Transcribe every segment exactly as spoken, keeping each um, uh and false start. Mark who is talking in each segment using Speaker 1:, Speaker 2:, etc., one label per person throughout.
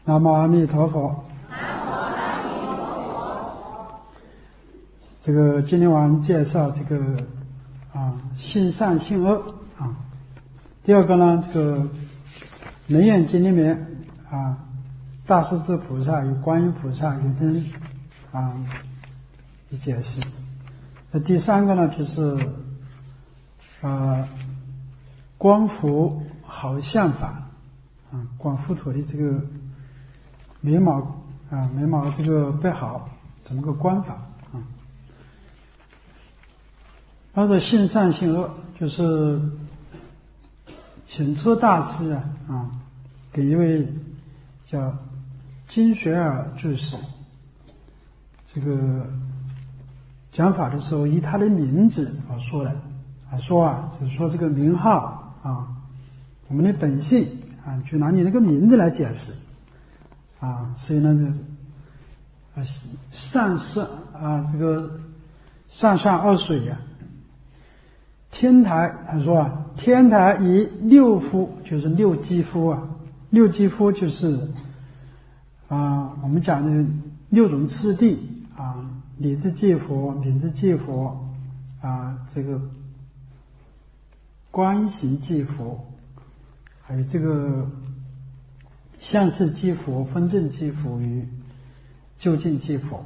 Speaker 1: 南无阿弥陀佛。
Speaker 2: 南无阿弥陀佛。
Speaker 1: 这个今天晚上介绍这个啊性善性恶啊。第二个呢，这个《楞严经》里面啊，大势至菩萨与观音菩萨有点啊一解释。那第三个呢，就是呃观佛好相法啊，观佛陀的这个眉毛啊眉毛这个不好，怎么个观法啊？然后性善性恶，就是请出大师啊啊，给一位叫金水尔居士这个讲法的时候，以他的名字啊说的啊说啊，就是说这个名号啊，我们的本性啊，就拿你那个名字来解释啊，所以呢，这啊善善啊这个善善二水呀、啊。天台他说啊，天台以六夫，就是六肌夫啊，六肌夫就是啊我们讲的六种次第啊，理智即佛、名智即佛啊，这个观行即佛，还有这个相似即佛、分证即佛与究竟即佛。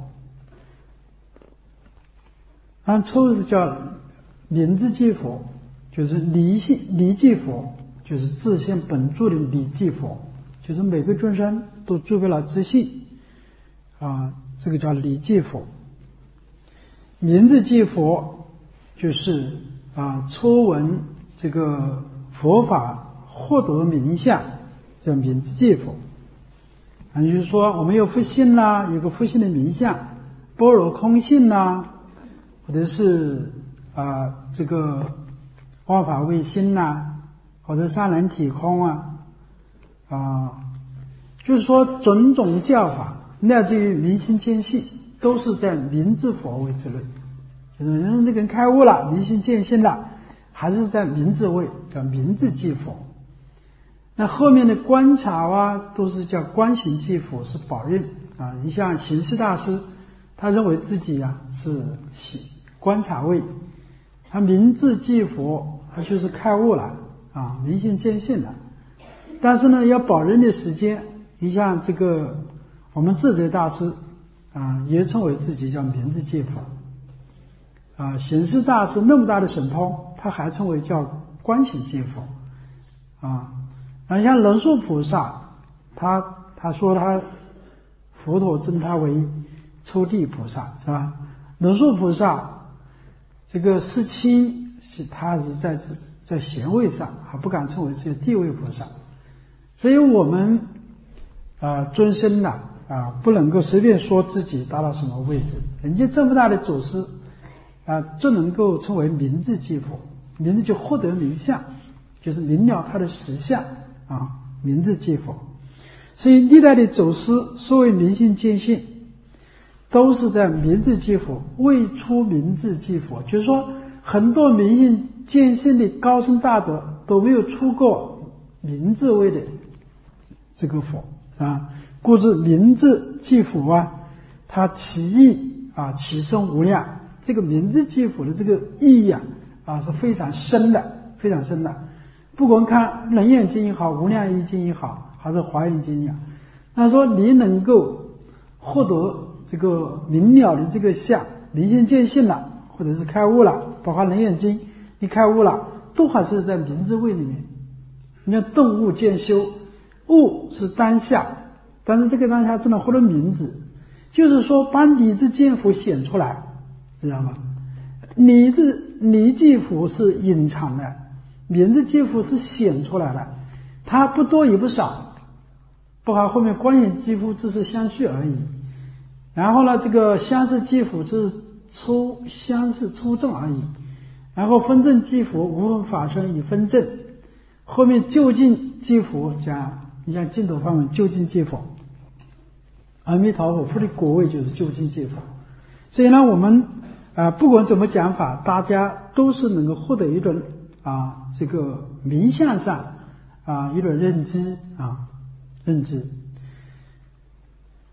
Speaker 1: 按抽是叫名智即佛，就是离性离即佛，就是自性本住的离即佛，就是每个众生都具备了自性啊，这个叫离即佛。名智即佛就是啊初闻这个佛法获得名相，叫名智即佛。啊，就是说我们有佛性啦，有个佛性的名相，般若空性啦，或者是啊，这个万法唯心呐，或者三人体空啊，啊，就是说种种教法，乃至于明心见性，都是在名智佛位之内。就是人这个人开悟了，明心见性了，还是在名智位，叫名智即佛。那后面的观察啊，都是叫观行即佛，是宝任啊。你像行识大师，他认为自己呀、啊、是观察位。他名智即佛，他就是开悟了啊，明心见性了。但是呢，要保人的时间，你像这个我们智者大师啊，也称为自己叫名智即佛啊。行识大师那么大的神通，他还称为叫观行即佛啊。那像龙树菩萨，他他说他佛陀称他为初地菩萨，是吧？龙树菩萨。这个十七是他是在在贤位上，还不敢称为是地位菩萨，所以我们啊尊生呐啊不能够随便说自己达到什么位置。人家这么大的祖师啊，就能够称为名智即佛，名智就获得名相，就是明了他的实相啊，名智即佛。所以历代的祖师所谓明心见性，都是在名智即佛，未出名智即佛，就是说很多明心见性的高僧大德都没有出过名智位的这个佛啊，故知名智即佛啊，它其义啊其深无量。这个名智即佛的这个意义啊啊是非常深的，非常深的。不管看《楞严经》也好，《无量义经》也好，还是《华严经》也好，他说你能够获得这个明了的这个相，明心见性了，或者是开悟了，包括《楞严经》，你开悟了，都还是在名智位里面。你看顿悟见修，悟是当下，但是这个当下只能获得名字，就是说把理智见佛显出来，知道吗？理智离即佛是隐藏的，名智即佛是显出来的，它不多也不少，包括后面观行即佛只是相续而已。然后呢，这个相似即佛是出相似出证而已，然后分证即佛无分法身以分证，后面究竟即佛讲，你像净土法门究竟即佛，阿弥陀佛佛的果位就是究竟即佛。所以呢，我们啊、呃、不管怎么讲法，大家都是能够获得一种啊这个名相上啊一种认知啊认知。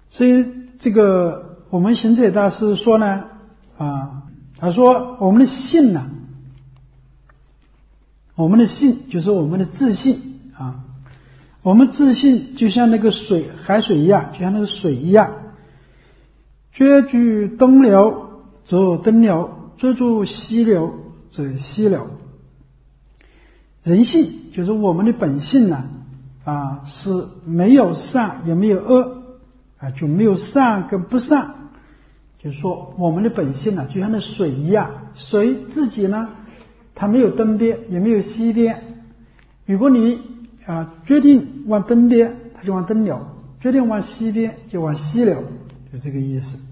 Speaker 1: 所以这个我们行者大师说呢，啊，他说我们的信呢、啊，我们的信就是我们的自信啊，我们自信就像那个水海水一样，就像那个水一样，决居东流则东流，追逐西流则西流。人性就是我们的本性呢，啊，是没有善也没有恶啊，就没有善跟不善。就是说我们的本性呢，就像那水一样，水自己呢，它没有东边也没有西边。如果你啊决定往东边，它就往东流；决定往西边，就往西流，就这个意思。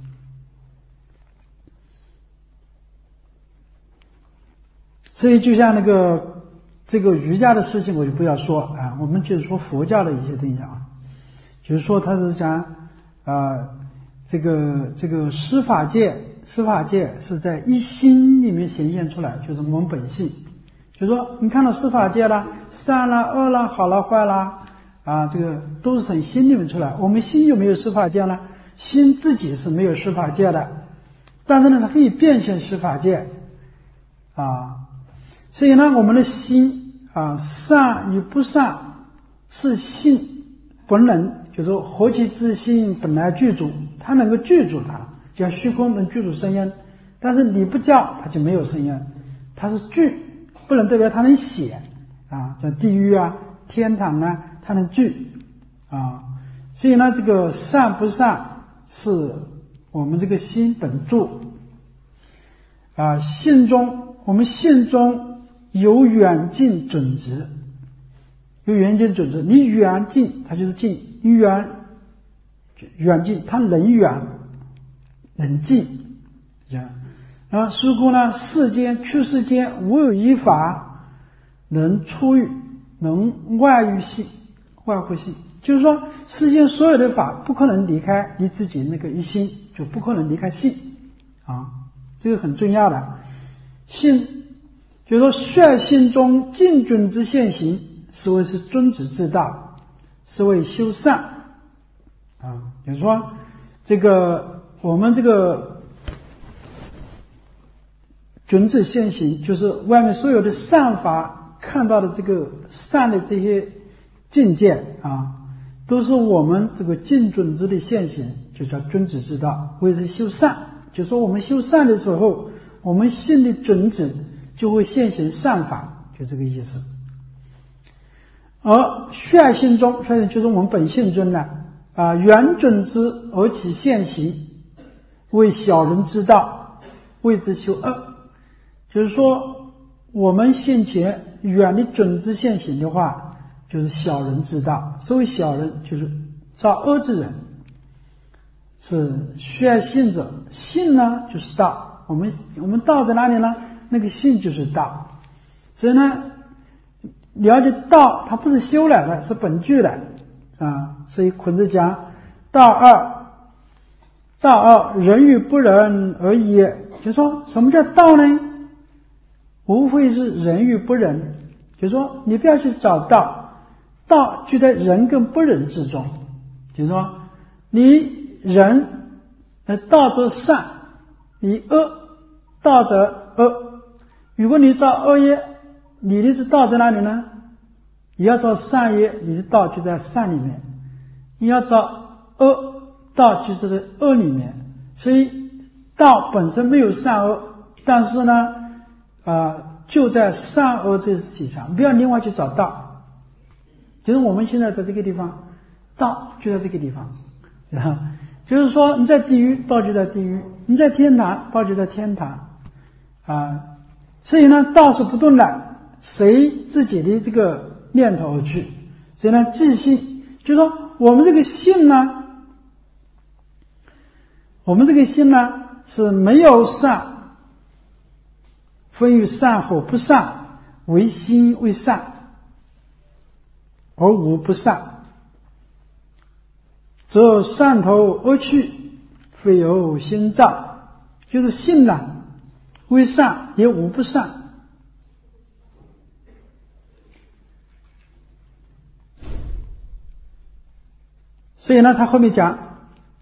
Speaker 1: 所以就像那个。这个瑜伽的事情我就不要说啊，我们就是说佛教的一些东西啊，就是说他是讲啊，这个这个施法界，施法界是在一心里面显现出来，就是我们本性。就是说你看到施法界啦，善啦、恶啦、好啦、坏啦啊，这个都是从心里面出来。我们心有没有施法界呢？心自己是没有施法界的，但是呢，它可以变现施法界啊。所以呢，我们的心啊，善与不善是性本能，就是说何其自性本来具足，它能够具足它，就像虚空能具足声音，但是你不叫它就没有声音，它是具，不能代表它能写啊，像地狱啊、天堂啊，它能具啊。所以呢，这个善不善是我们这个心本住啊，性中我们性中。有远近准则，有远近准则。你远近，它就是近；你远远近，它能远能近。这样，然后师姑呢，世间去世间无有一法能出于能外于性，外乎性。就是说，世间所有的法不可能离开你自己那个一心，就不可能离开性啊，这个很重要的性。就是说，率性中尽准之现行，是谓是尊子之道，是谓修善啊。就是说，这个我们这个准子现行，就是外面所有的善法看到的这个善的这些境界啊，都是我们这个尽准之的现行，就叫尊子之道，谓是修善。就是说，我们修善的时候，我们信的准子。就会现行善法，就这个意思。而率性中，率性就是我们本性中呢，啊，原准之而起现行，为小人之道，谓之修恶。就是说，我们现前远离准之现行的话，就是小人之道。所谓小人，就是造恶之人，是率性者。性呢，就是道。我们我们道在哪里呢？那个性就是道，所以呢，了解道，它不是修来的，是本具的啊。所以孔子讲道二，道二人与不仁而已。就说什么叫道呢？无非是人与不仁。就说你不要去找道，道就在人跟不仁之中。就是说你仁，呃，道则善；你恶，道则恶。如果你造恶业，你的是道在哪里呢？你要造善业，你的道就在善里面；你要造恶，道就在恶里面。所以道本身没有善恶，但是呢，啊、呃，就在善恶这个事情上，不要另外去找道。就是我们现在在这个地方，道就在这个地方，啊，就是说你在地狱，道就在地狱；你在天堂，道就在天堂，啊。所以呢，道是不动的，随自己的这个念头而去。所以呢，自信，就是说我们这个性呢，我们这个性呢是没有善，分于善或不善，唯心为善，而无不善，则善头而去，非有心造。就是性呢为善也无不善，所以呢，他后面讲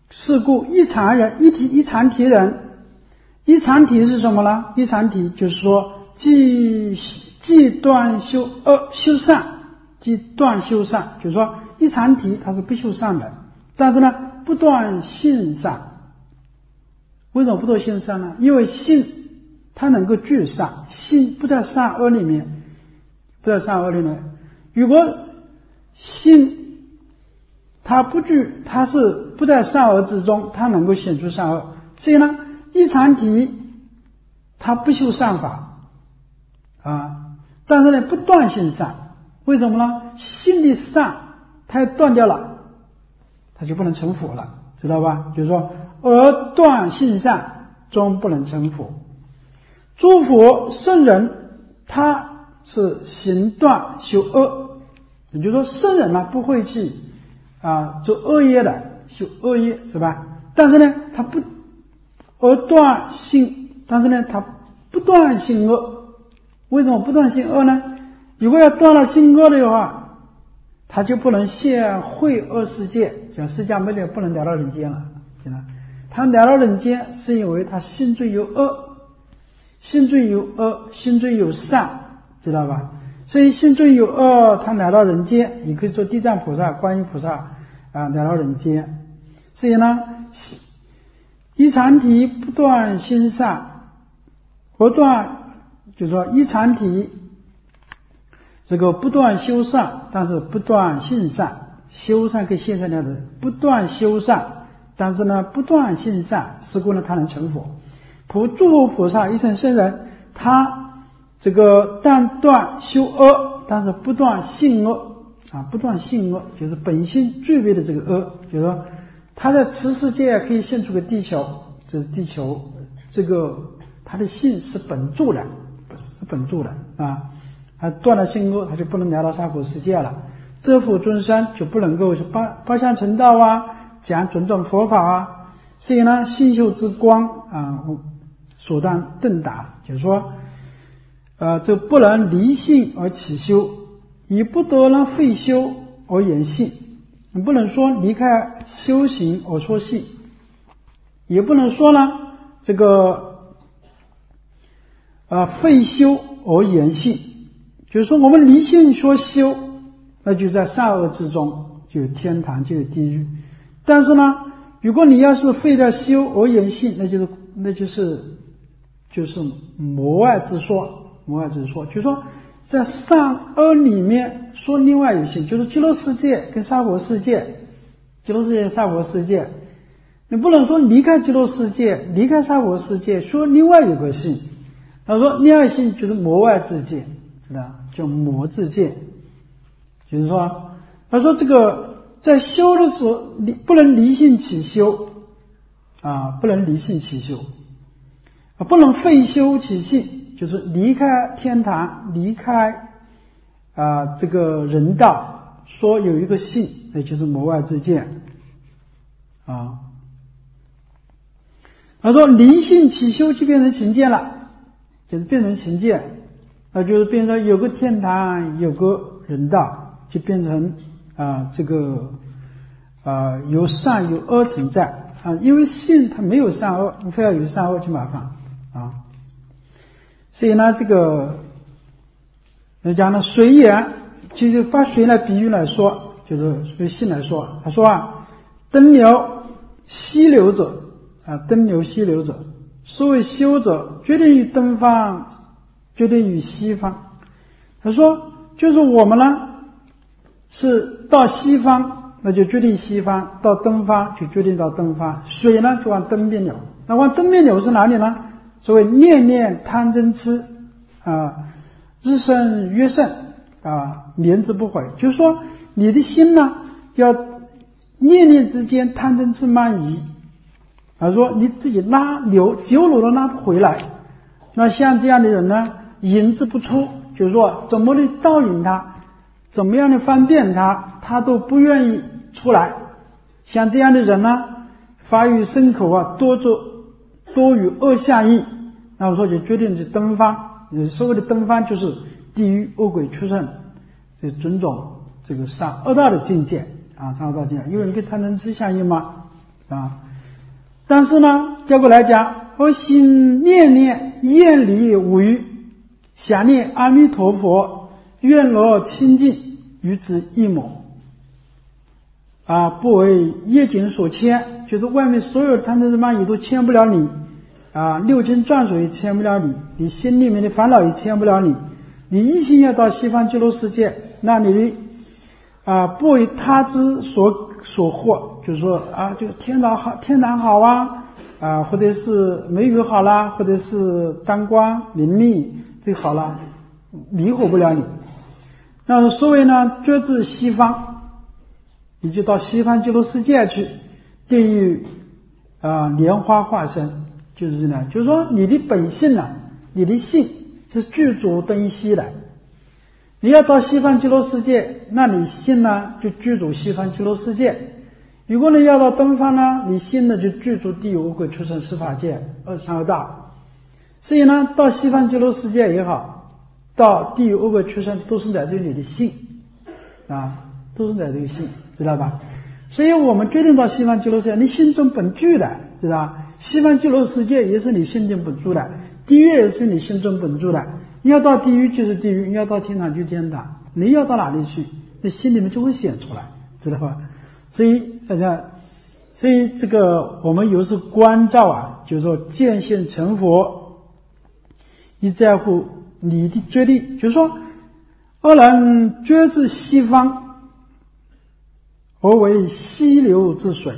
Speaker 1: 是故一禅人，一体一禅体人，一禅体是什么呢？一禅体就是说，既既断修恶修善，既断修善，就是说一禅体它是不修善的，但是呢不断性善。为什么不断性善呢？因为性它能够聚善，性不在善恶里面，不在善恶里面。如果性它不聚，它是不在善恶之中，它能够显出善恶。所以呢，一禅体它不修善法啊，但是呢不断性善。为什么呢？性的善它要断掉了，它就不能成佛了，知道吧？就是说，而断性善，终不能成佛。诸佛圣人，他是行断修恶，也就是说，圣人呢不会去啊做恶业的，修恶业是吧？但是呢，他不而断性，但是呢，他不断性恶。为什么不断性恶呢？如果要断了性恶的话，他就不能现会恶世界，讲释迦牟尼不能来到人间了。他来到人间是因为他心中有恶，心中有恶，心中有善，知道吧？所以心中有恶，他来到人间，你可以说地藏菩萨、观音菩萨啊来到人间。所以呢，一禅体不断心善，不断就是说一禅体这个不断修善，但是不断性善，修善跟性善两者，不断修善，但是呢不断性善，是故呢他能成佛。普诸佛菩萨一乘圣人，他这个但断修恶，但是不断性恶啊，不断性恶就是本性具备的这个恶，就是说他在此世界可以现出个地球，这是地球，这个他的性是本住的，是本住的啊。他断了性恶，他就不能来到娑婆世界了。这佛尊生就不能够是八八相成道啊，讲种种佛法啊。所以呢，心修之光啊，所当顿达，就是说，呃，这不能离性而起修，以不得能废修而言性。你不能说离开修行而说性，也不能说呢这个呃废修而言性。就是说我们离性说修，那就在善恶之中，就有天堂，就有地狱。但是呢，如果你要是废掉修而言性，那就是那就是就是魔外之说，魔外之说，就是说在善恶里面说另外一性，就是极乐世界跟娑婆世界，极乐世界娑婆世界，你不能说离开极乐世界，离开娑婆世界说另外有个性。他说另外性就是魔外之界，知道叫魔之界，就是说他说这个在修的时候离不能离性起修啊，不能离性起修啊，不能废修起性，就是离开天堂，离开啊这个人道，说有一个性，那就是魔外之界啊。他说离性起修就变成情见了，就是变成情见，那就是变成有个天堂，有个人道，就变成啊这个啊有善有恶存在啊，因为性它没有善恶，你非要有善恶就麻烦啊。所以呢，这个人家呢水眼，就是把水来比喻来说，就是对性来说，他说啊，登流溪流者啊，登流溪流者，所谓修者，决定于东方，决定于西方。他说，就是我们呢，是到西方，那就决定西方；到东方就决定到东方。水呢，就往东边流。那往东边流是哪里呢？所谓念念贪嗔痴啊，日生月盛啊，连之不悔。就是说，你的心呢，要念念之间贪嗔痴慢疑。他说你自己拉流九流都拉不回来，那像这样的人呢，引之不出，就是说怎么的导引他，怎么样的方便他，他都不愿意出来。像这样的人呢，发于身口啊，多做多与恶相应，那我说就决定是东方，所谓的东方就是地狱恶鬼畜生这种种这个上恶道的境界啊，上恶道境界，因为你跟贪嗔痴相应嘛啊。但是呢，结果来讲，我心念念厌离无欲，想念阿弥陀佛，愿我清净，与之一抹。啊，不为业境所牵，就是外面所有贪嗔痴慢疑都牵不了你，啊，六经转水也牵不了你，你心里面的烦恼也牵不了你。你一心要到西方极乐世界，那你啊不为他之所所惑，就是说啊，这个天堂好，天堂好啊，啊，或者是美女好啦，或者是当官名利这个好啦，迷惑不了你。那所谓呢，觉知西方，你就到西方极乐世界去，地狱啊莲花化身，就是这样，就是说你的本性啊，你的性是具足登西来。你要到西方极乐世界，那你心呢就具足西方极乐世界。如果你要到东方呢，你心呢就具足地狱五鬼畜生十法界二三恶道。所以呢，到西方极乐世界也好，到地狱五鬼畜生都是来自于你的性啊，都是来自于性，知道吧？所以我们决定到西方极乐世界，你心中本具的，知道吧？西方极乐世界也是你心中本住的，地狱也是你心中本住的。你要到地狱就是地狱，你要到天堂就是天堂，你要到哪里去，你心里面就会显出来，知道吧？所以大家，所以这个我们有时关照啊，就是说见性成佛，你在乎你的决定，就是说二人觉知西方，而为溪流之水，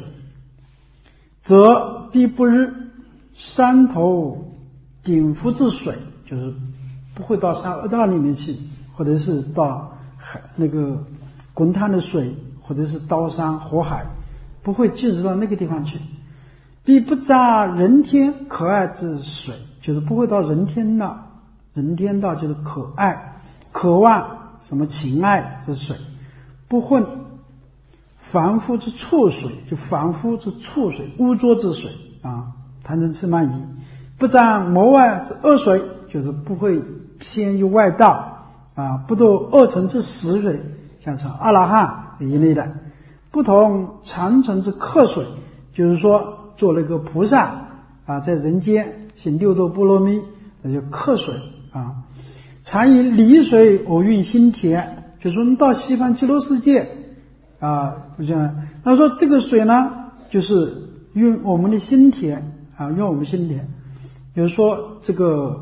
Speaker 1: 则必不日山头顶伏之水，就是不会到三恶道里面去，或者是到海那个滚烫的水，或者是刀山火海，不会进入到那个地方去。必不扎人天可爱之水，就是不会到人天道，人天道就是可爱、渴望什么情爱之水，不混凡夫之畜水，就凡夫之畜水、污浊之水啊，贪嗔痴慢疑。不沾魔外之恶水，就是不会偏于外道啊，不堕恶尘之死水，像是阿拉汉这一类的。不同长尘之客水，就是说做了个菩萨啊，在人间行六度波罗蜜，那就客水啊。常以离水而运心田，就是说你到西方极乐世界啊，就这样。他说这个水呢，就是运我们的心田啊，用我们心田。比如说这个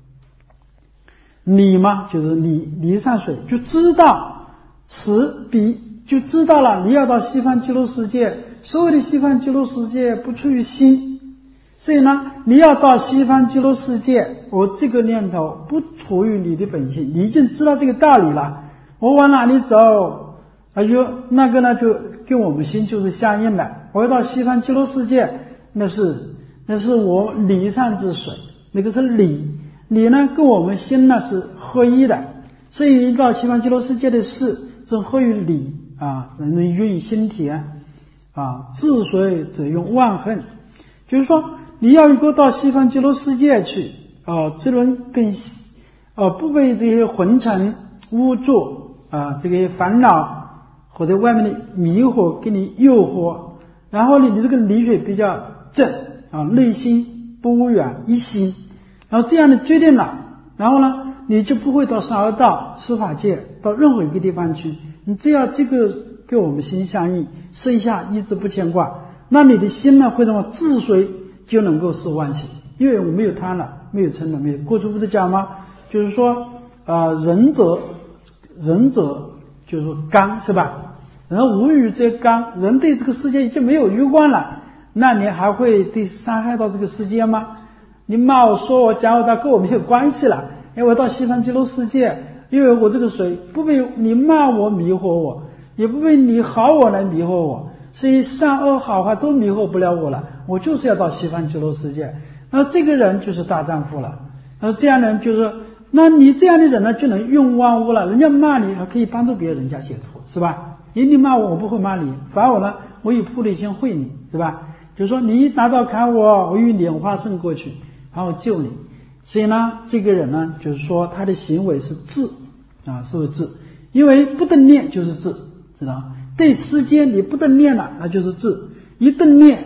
Speaker 1: 你嘛，就是你离上水，就知道此彼，就知道了你要到西方极乐世界。所谓的西方极乐世界不出于心，所以呢，你要到西方极乐世界，我这个念头不处于你的本性，你已经知道这个道理了。我往哪里走，啊，就那个呢，就跟我们心就是相应的。我要到西方极乐世界，那是那是我理上之水，那个是理，理呢跟我们心呢是合一的，所以到西方极乐世界的事是合于理啊，能运心田啊，治水则用万恨，就是说你要如果到西方极乐世界去啊，这轮跟啊不被这些混尘污浊啊，这个烦恼或者外面的迷惑给你诱惑，然后呢，你这个理水比较正啊，内心不污染一心，然后这样的决定了，然后呢，你就不会到三恶道、司法界，到任何一个地方去。你只要这个跟我们心相应，剩下一直不牵挂，那你的心呢会什么？治水就能够是万喜，因为我没有贪了，没有嗔了，没有。过去不是讲吗？就是说啊、呃，仁者，仁者就是说刚，是吧？人无欲则刚，人对这个世界已经没有欲望了，那你还会对伤害到这个世界吗？你骂我说我讲我他跟我没有关系了，因为我到西方极乐世界，因为我这个水不被你骂我迷惑我，也不被你好我来迷惑我，所以善恶好坏都迷惑不了我了，我就是要到西方极乐世界。那这个人就是大丈夫了。那这样的人就是，那你这样的人呢就能用万物了，人家骂你还可以帮助别人家解脱，是吧？因为你骂我，我不会骂你，反而我呢，我以菩提心会你，是吧？就是说你一拿刀砍我，我以莲花胜过去，然后救你。所以呢，这个人呢，就是说他的行为是智啊，是不是智？因为不得念就是智，知道吗？对世间你不得念了，那就是智。一得念，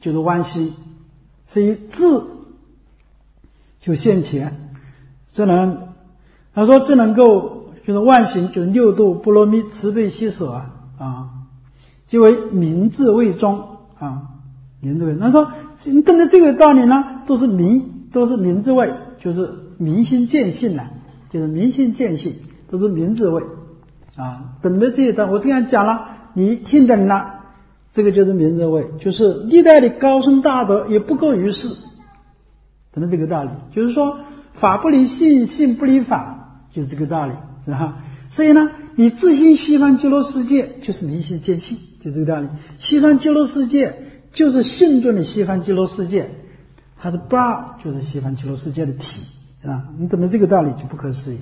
Speaker 1: 就是万心，所以智就现前，这能他说这能够就是万行，就是六度波罗蜜慈悲喜舍啊啊，即为明智为中啊，明智为。他说你等着这个道理呢，都是明都是明智位，就是明心见性了，就是明心见性，都是明智位啊。等着这一段，我这样讲了，你听懂了，这个就是明智位，就是历代的高僧大德也不过于是，等着这个道理，就是说法不离性，性不离法，就是这个道理，是吧？所以呢，你自信西方极乐世界就是明心见性，就这个道理。西方极乐世界就是性中的西方极乐世界，它是八就是西方极乐世界的体啊。你懂得这个道理就不可思议。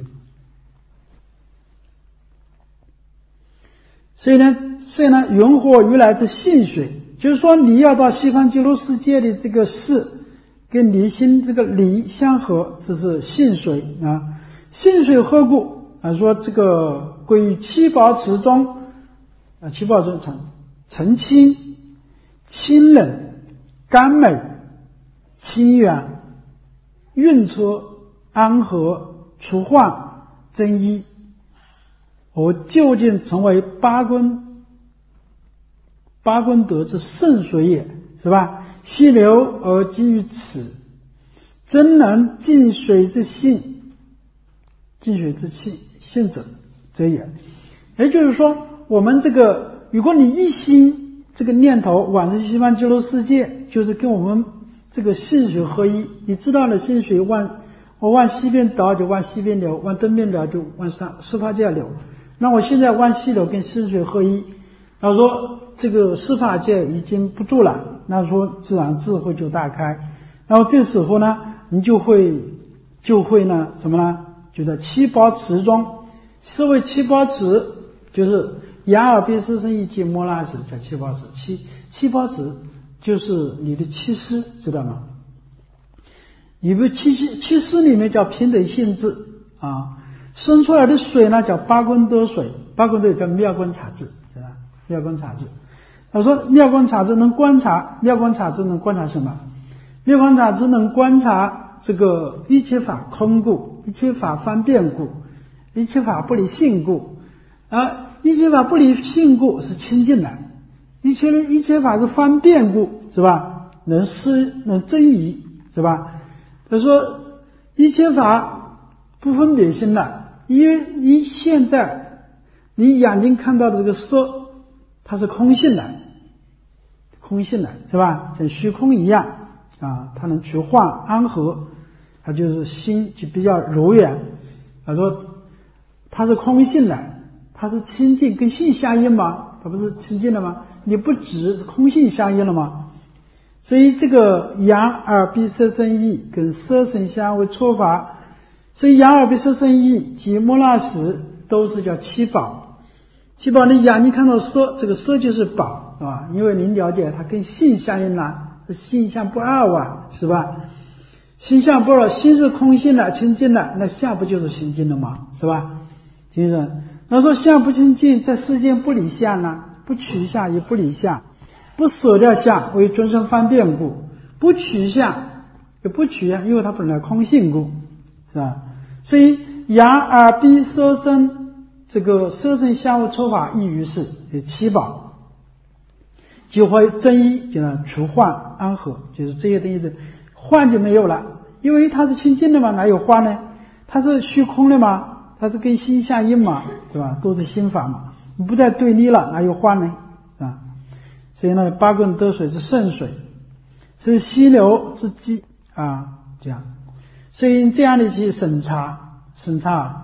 Speaker 1: 所以呢，所以呢，云火如来之性水，就是说你要到西方极乐世界的这个事，跟离心这个离相合，这是性水啊。性水何故啊？说这个归于七宝池中啊，七宝中澄澄清、清冷、甘美、清远、运出、安和、除患、增益。我究竟成为八功八功德之圣水也，是吧？溪流而积于此，真能净水之性，净水之气性者则也。也就是说，我们这个，如果你一心这个念头往生西方极乐世界，就是跟我们这个性水合一。你知道了性水往我往西边倒就往西边流，往东边流就往上十法界流。那我现在往西流跟性水合一，他说这个十法界已经不住了，那说自然智慧就大开。然后这时候呢，你就会就会呢什么呢？就在七宝池中，所谓七宝池就是眼耳鼻舌身意及摩那识，叫七宝池。七七宝池就是你的七识，知道吗？你不七七识里面叫平等性质啊。生出来的水呢叫八功德水，八功德叫妙观察智，是吧？妙观察智。他说妙观察智能观察，妙观察智能观察什么？妙观察智能观察这个一切法空故，一切法方便故，一切法不离性故，而一切法不离性故是清净的，一切一切法是方便故，是吧？能施能增益，是吧？他说一切法不分别心的。因为你现在你眼睛看到的这个色，它是空性的，空性的，是吧？像虚空一样啊，它能除患安和，它就是心就比较柔软。他说它是空性的，它是清净，跟性相应吗？它不是清净的吗？你不止空性相应了吗？所以这个眼耳鼻舌身意跟色声香味触法，所以眼耳鼻舌身意及摩那识都是叫七宝。七宝，你眼睛看到色，这个色就是宝，是吧？因为您了解它跟性相应了，性相不二啊，是吧？心相不二，心是空性的清净的，那相不就是清净的吗？是吧？听着，那说相不清净，在世间不离相呢，不取相也不离相，不舍掉相为众生方便故，不取相也不取相，因为它本来空性故，是吧？所以眼耳鼻舌身这个色声香味触法亦于是，这七宝就会增益，就是除患安和，就是这些东西的患就没有了，因为它是清净的嘛，哪有患呢？它是虚空的嘛，它是跟心相应嘛，对吧？都是心法嘛，你不再对立了，哪有患呢？啊，所以呢，八功德水是圣水，是溪流之基啊，这样。所以这样的去审查审查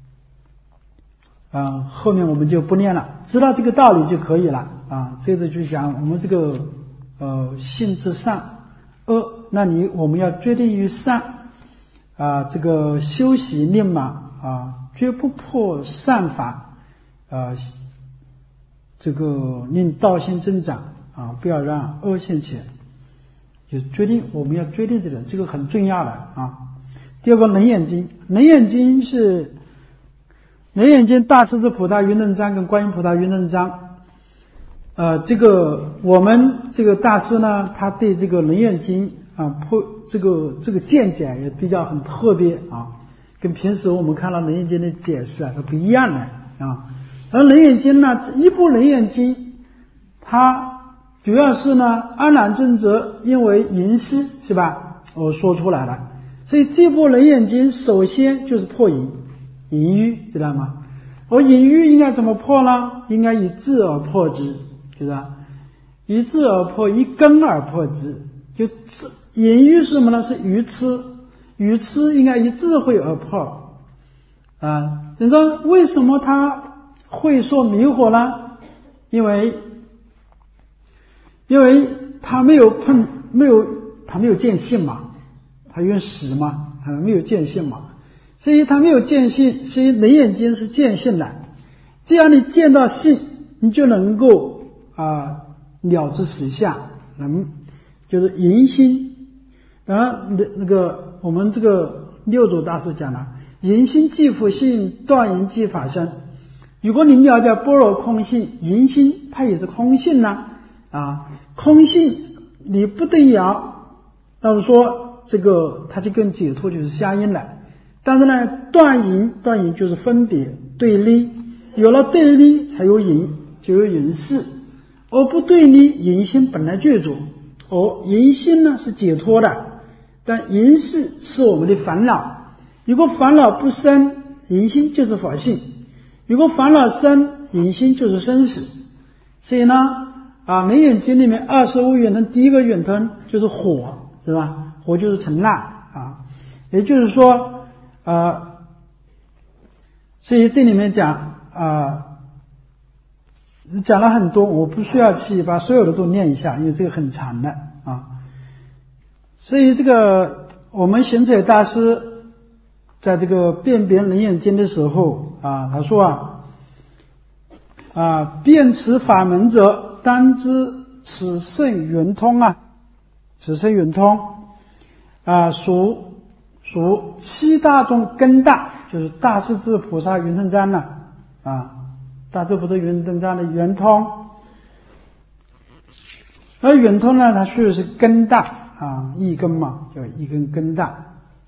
Speaker 1: 啊，后面我们就不念了，知道这个道理就可以了啊。这次就讲我们这个呃性之善恶，那你我们要决定于善啊，这个修习令嘛啊，绝不破善法啊，这个令道心增长啊，不要让恶现前，就决定我们要决定这个，这个很重要的啊。第二个楞严经，楞严经是楞严经大势至菩萨云顿章跟观音菩萨云顿章呃，这个我们这个大师呢，他对这个《楞严经》啊，破这个这个见解也比较很特别啊，跟平时我们看到《楞严经》的解释啊是不一样的啊。而《楞严经》呢，一部《楞严经》，它主要是呢，阿难尊者因为淫思是吧，我说出来了，所以这部《楞严经》首先就是破淫，淫欲知道吗？而淫欲应该怎么破呢？应该以智而破之，是吧？以智而破，以根而破之。就淫欲是什么呢？是愚痴，愚痴应该以智慧而破啊。你说为什么他会说迷惑呢？因为因为他没有碰，没有他没有见性嘛，他原始嘛，他没有见性嘛。所以他没有见性，所以楞严经是见性的。这样你见到性，你就能够啊、呃、了知实相，能就是淫心。然后那个我们这个六祖大师讲了，淫心即佛性，断淫即法身。如果你了解般若空性，淫心它也是空性呢啊，空性你不动摇，那么说这个它就跟解脱就是相应了。但是呢，断淫，断淫就是分别对立，有了对立才有淫，就有淫事，而不对立，淫心本来具足，而淫心呢是解脱的，但淫事是我们的烦恼。如果烦恼不生，淫心就是法性；如果烦恼生，淫心就是生死。所以呢，啊，《楞严经》里面二十五圆通第一个圆通就是火，是吧？火就是尘蜡啊，也就是说。啊，所以这里面讲啊，讲了很多，我不需要去把所有的都念一下，因为这个很长的啊。所以这个我们行者大师在这个辨别楞严经的时候啊，他说啊啊，辩此法门者，当知此圣圆通啊，此圣圆通啊，属。属七大中根大，就是大势至菩萨圆通章了啊，大智菩萨圆通章的圆通。而圆通呢，它说的是根大啊，一根嘛，叫一根根大。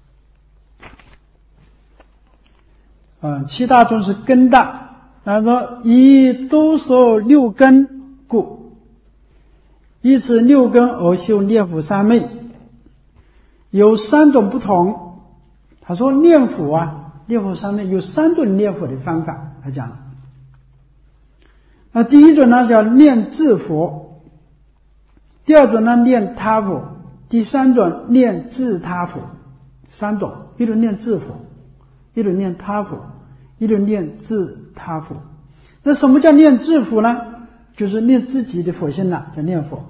Speaker 1: 啊，七大中是根大，他说以多受六根故，以此六根而修念佛三昧，有三种不同。他说念佛啊，念佛上面有三种念佛的方法，他讲了。那第一种呢叫念自佛，第二种呢念他佛，第三种念自他佛。三种，一种念自佛，一种念他佛，一种念自他佛。那什么叫念自佛呢？就是念自己的佛性了，叫念佛。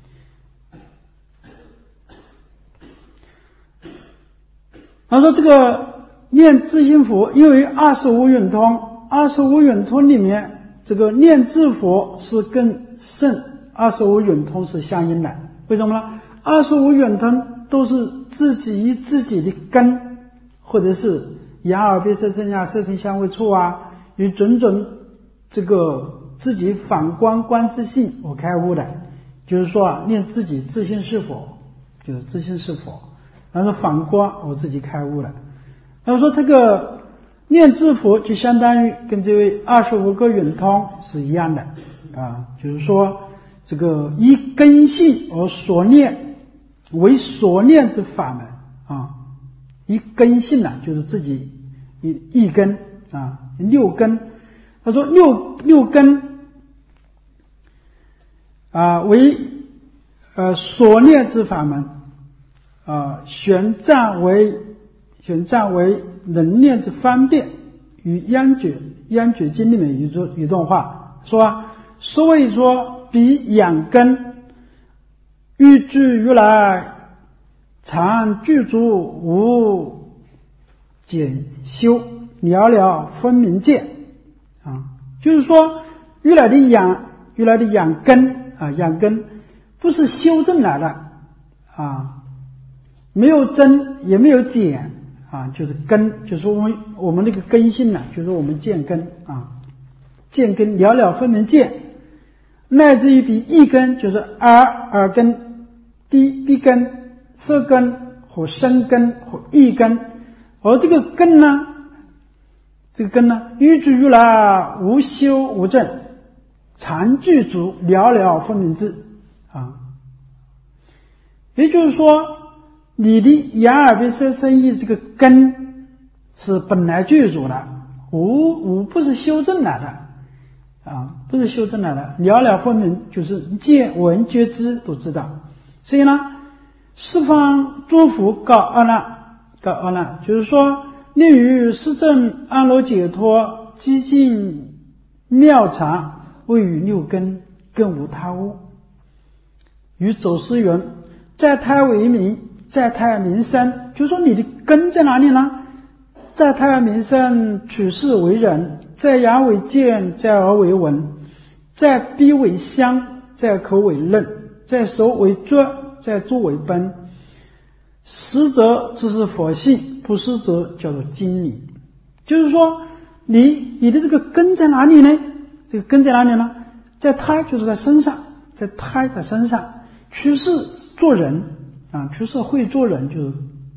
Speaker 1: 他说这个念自性佛，因为二十五圆通，二十五圆通里面这个念自佛是跟圣二十五圆通是相应的。为什么呢？二十五圆通都是自己以自己的根，或者是眼耳鼻舌身啊、色声香味触啊，与种种这个自己反观观自性而开悟的。就是说啊，念自己自性是佛，就是自性是佛。然后反观我自己开悟了。他说这个念自佛就相当于跟这位二十五个圆通是一样的啊，就是说这个以根性而所念为所念之法门啊，以根性呢、啊、就是自己一一根啊，六根。他说六六根啊为呃所念之法门。啊，玄奘为玄奘为能念之方便，与央觉央觉经里面有一一段话说啊，所谓说彼养根，欲具如来，常具足无减修，了了分明见啊，就是说如来的养如来的养根啊，养根不是修正来的啊。没有增也没有减啊，就是根，就是我们我们那个根性呢、啊，就是我们见根啊，见根了了分明见。 乃至于比一根就是耳耳根、鼻鼻根、舌根和身根和意根，而这个根呢，这个根呢，欲知如来无修无证，常具足，了了分明智啊。也就是说，你的眼耳鼻舌身意这个根是本来具足的，无无不是修正来的啊，不是修正来的，了了分明就是见闻觉知都知道。所以呢，十方诸佛告阿难，告阿难就是说，令于施正安乐解脱，极尽妙常，位于六根，更无他物。与走师云：在胎为名，在胎名身，就是说你的根在哪里呢？在胎名身，取事为人，在眼为见，在耳为闻，在鼻为香，在口为刃，在手为捉，在足为奔。实则只是佛性，不实则叫做经理。就是说，你你的这个根在哪里呢？这个根在哪里呢？在胎，就是在身上，在胎在身上。趋势做人啊，趋势会做人，就是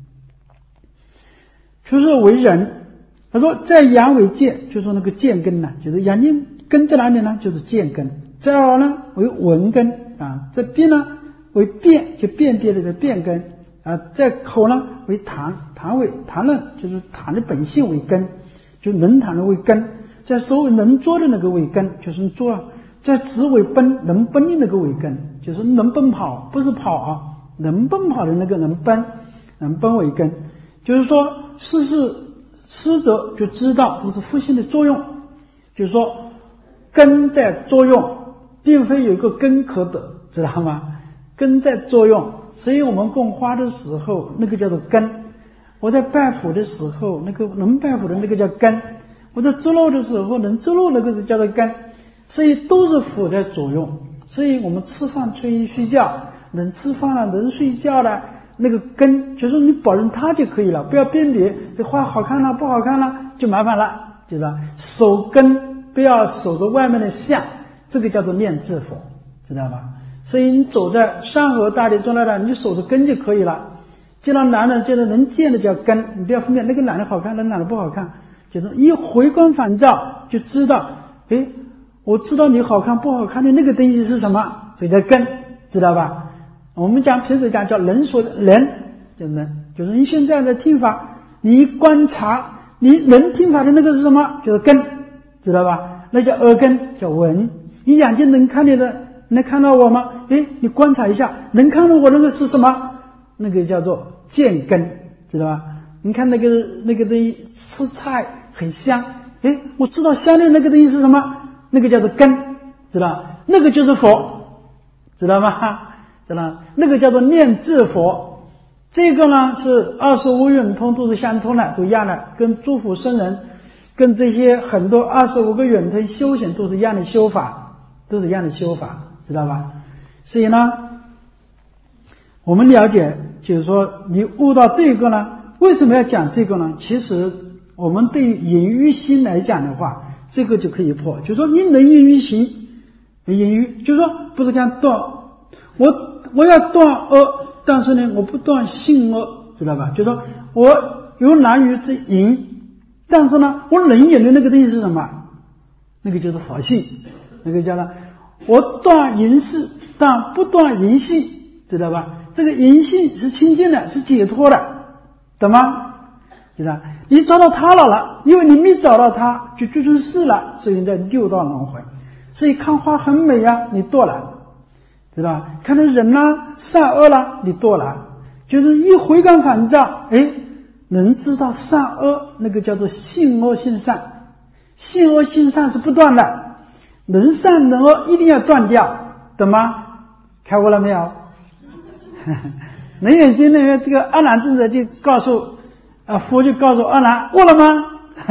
Speaker 1: 趋势为人。他说，在眼为见，就是说那个见根呢，就是眼睛根在哪里呢？就是见根。在耳呢为闻根啊，在鼻呢为辨，就辨别的这辨根啊，在口呢为痰，痰为痰呢就是痰的本性为根，就能痰的为根。在手为能做的那个为根，就是做啊。在指为奔，能奔的那个为根，就是能奔跑，不是跑啊，能奔跑的那个能奔，能奔为根。就是说，事事施者就知道这是复性的作用，就是说根在作用，并非有一个根可得，知道吗？根在作用，所以我们供花的时候，那个叫做根；我在拜佛的时候，那个能拜佛的那个叫根；我在织漏的时候，能织漏那个是叫做根。所以都是佛在作用，所以我们吃饭、吹衣、睡觉，能吃饭了，能睡觉了，那个根就是你保证它就可以了，不要辨别这花好看了不好看了就麻烦了，知道吧？守根不要守着外面的相，这个叫做念智佛，知道吧？所以你走在山河大地中来了，你守着根就可以了。见到男人，见到能见的叫根，你不要分辨那个男的好看，那个男的不好看，就是一回光返照就知道，诶。我知道你好看不好看的那个东西是什么，这叫根，知道吧？我们讲平时讲叫人说的人，就是人，就是你现在的听法，你观察你人听法的那个是什么，就是根，知道吧？那叫耳根，叫闻。你眼睛能看见的，能看到我吗？诶，你观察一下，能看到我那个是什么？那个叫做见根，知道吧？你看那个那个东西吃菜很香，诶，我知道香的那个东西是什么？那个叫做根，知道？那个就是佛，知道吗？知道？那个叫做念智佛。这个呢是二十五圆通都是相通的，都一样的，跟诸佛圣人，跟这些很多二十五个圆通修行都是一样的修法，都是一样的修法，知道吧？所以呢，我们了解，就是说你悟到这个呢，为什么要讲这个呢？其实我们对于隐喻心来讲的话，这个就可以破，就是说你能隐喻行，隐喻就是说不是讲断，我我要断恶，但是呢我不断性恶，知道吧？就是说我有难于之淫，但是呢我能引的那个东西是什么？那个就是佛性，那个叫呢我断淫事，但不断淫性，知道吧？这个淫性是清净的，是解脱的，懂吗？知道？你找到他了了，因为你没找到他，就就成事了，所以你在六道轮回。所以看花很美啊，你堕了，知道吧？看到人啦、善恶啦，你堕了，就是一回光返照，哎，能知道善恶，那个叫做性恶性善，性恶性善是不断的，能善能恶一定要断掉，懂吗？开悟了没有？能远经那个这个阿难尊者就告诉。啊，佛就告诉阿难，悟了吗？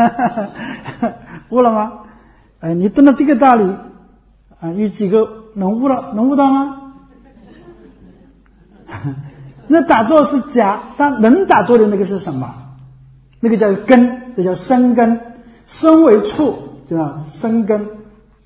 Speaker 1: 悟了吗？哎，你懂了这个道理啊？有几个能悟了？能悟到吗？那打坐是假，但能打坐的那个是什么？那个叫根，这叫生根，生为处，知道生根。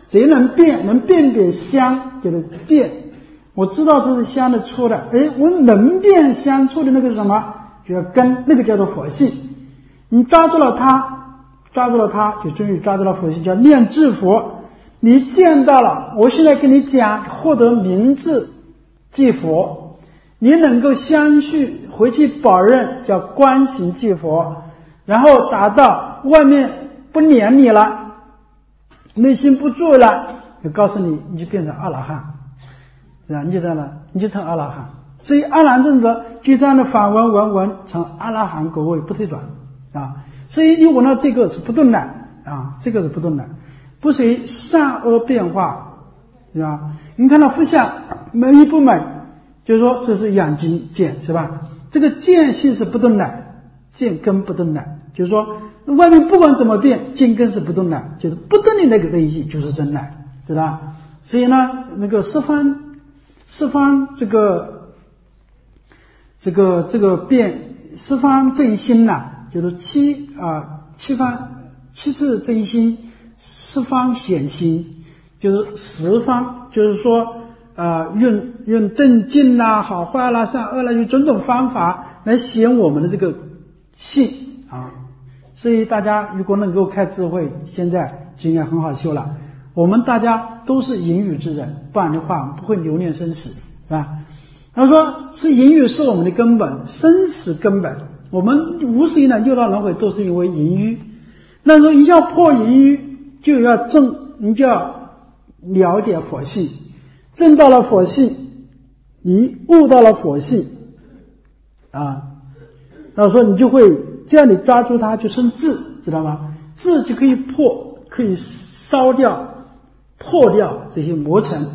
Speaker 1: 贼能辨，能辨别香，就是辨。我知道这是香的出的，哎，我能辨香出的那个是什么？就要根，那个叫做佛性。你抓住了它，抓住了它，就终于抓住了佛性，叫念智佛。你见到了，我现在跟你讲，获得名字即佛，你能够相续回去保任，叫观行即佛，然后达到外面不黏你了，内心不住了，就告诉你，你就变成阿罗汉，是吧？你就这样了，你就成阿罗汉。所以阿难尊者就这样的反闻闻闻，成阿罗汉果位不退转啊。所以你闻到这个是不动的啊，这个是不动的，不随善恶变化，是吧？你看到佛像美与不美，就是说这是眼睛见，是吧？这个见性是不动的，见根不动的，就是说外面不管怎么变，见根是不动的，就是不动的那个东西就是真的，知道吧？所以呢，那个十方十方这个这个这个变十方正心呐、啊，就是七啊、呃、七方七次真心，十方显心，就是十方，就是说呃用用正静啦、好坏啦、善恶啦，用种种方法来显我们的这个性啊。所以大家如果能够开智慧，现在就应该很好修了。我们大家都是淫欲之人，不然的话不会留恋生死，是吧？他说是淫欲是我们的根本，生死根本。我们无始以来六道轮回都是因为淫欲。那说你要破淫欲，就要证，你就要了解佛性，证到了佛性，你悟到了佛性啊，然后说你就会这样，你抓住它就生智，知道吗？智就可以破，可以烧掉破掉这些魔尘。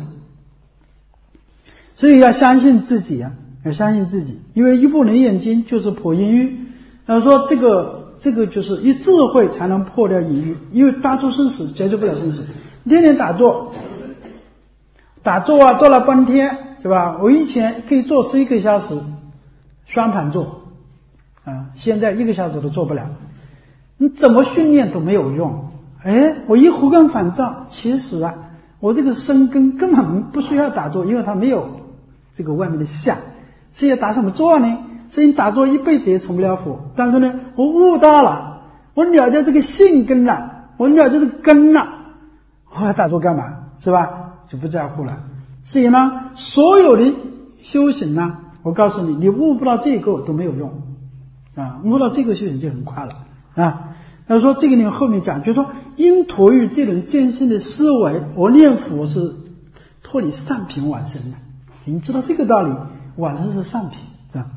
Speaker 1: 所以要相信自己啊，要相信自己，因为一部《楞严经》就是破淫欲。然后说这个这个就是以智慧才能破掉淫欲，因为抓住生死解决不了生死。天天打坐，打坐啊，坐了半天，是吧？我以前可以坐十一个小时，双盘坐啊，现在一个小时都做不了。你怎么训练都没有用。哎，我一胡根反照，其实啊，我这个身根根本不需要打坐，因为它没有这个外面的相，所以打什么坐呢？所以你打坐一辈子也成不了佛。但是呢，我悟到了，我了解这个性根了，我了解这个根了，我还打坐干嘛？是吧？就不在乎了。所以呢，所有的修行呢，我告诉你，你悟不到这个都没有用啊，悟到这个修行就很快了啊。他说这个呢后面讲，就是说因托于这种见性的思维，我念佛是脱离上品往生的。你知道这个道理，往生是上品，这样。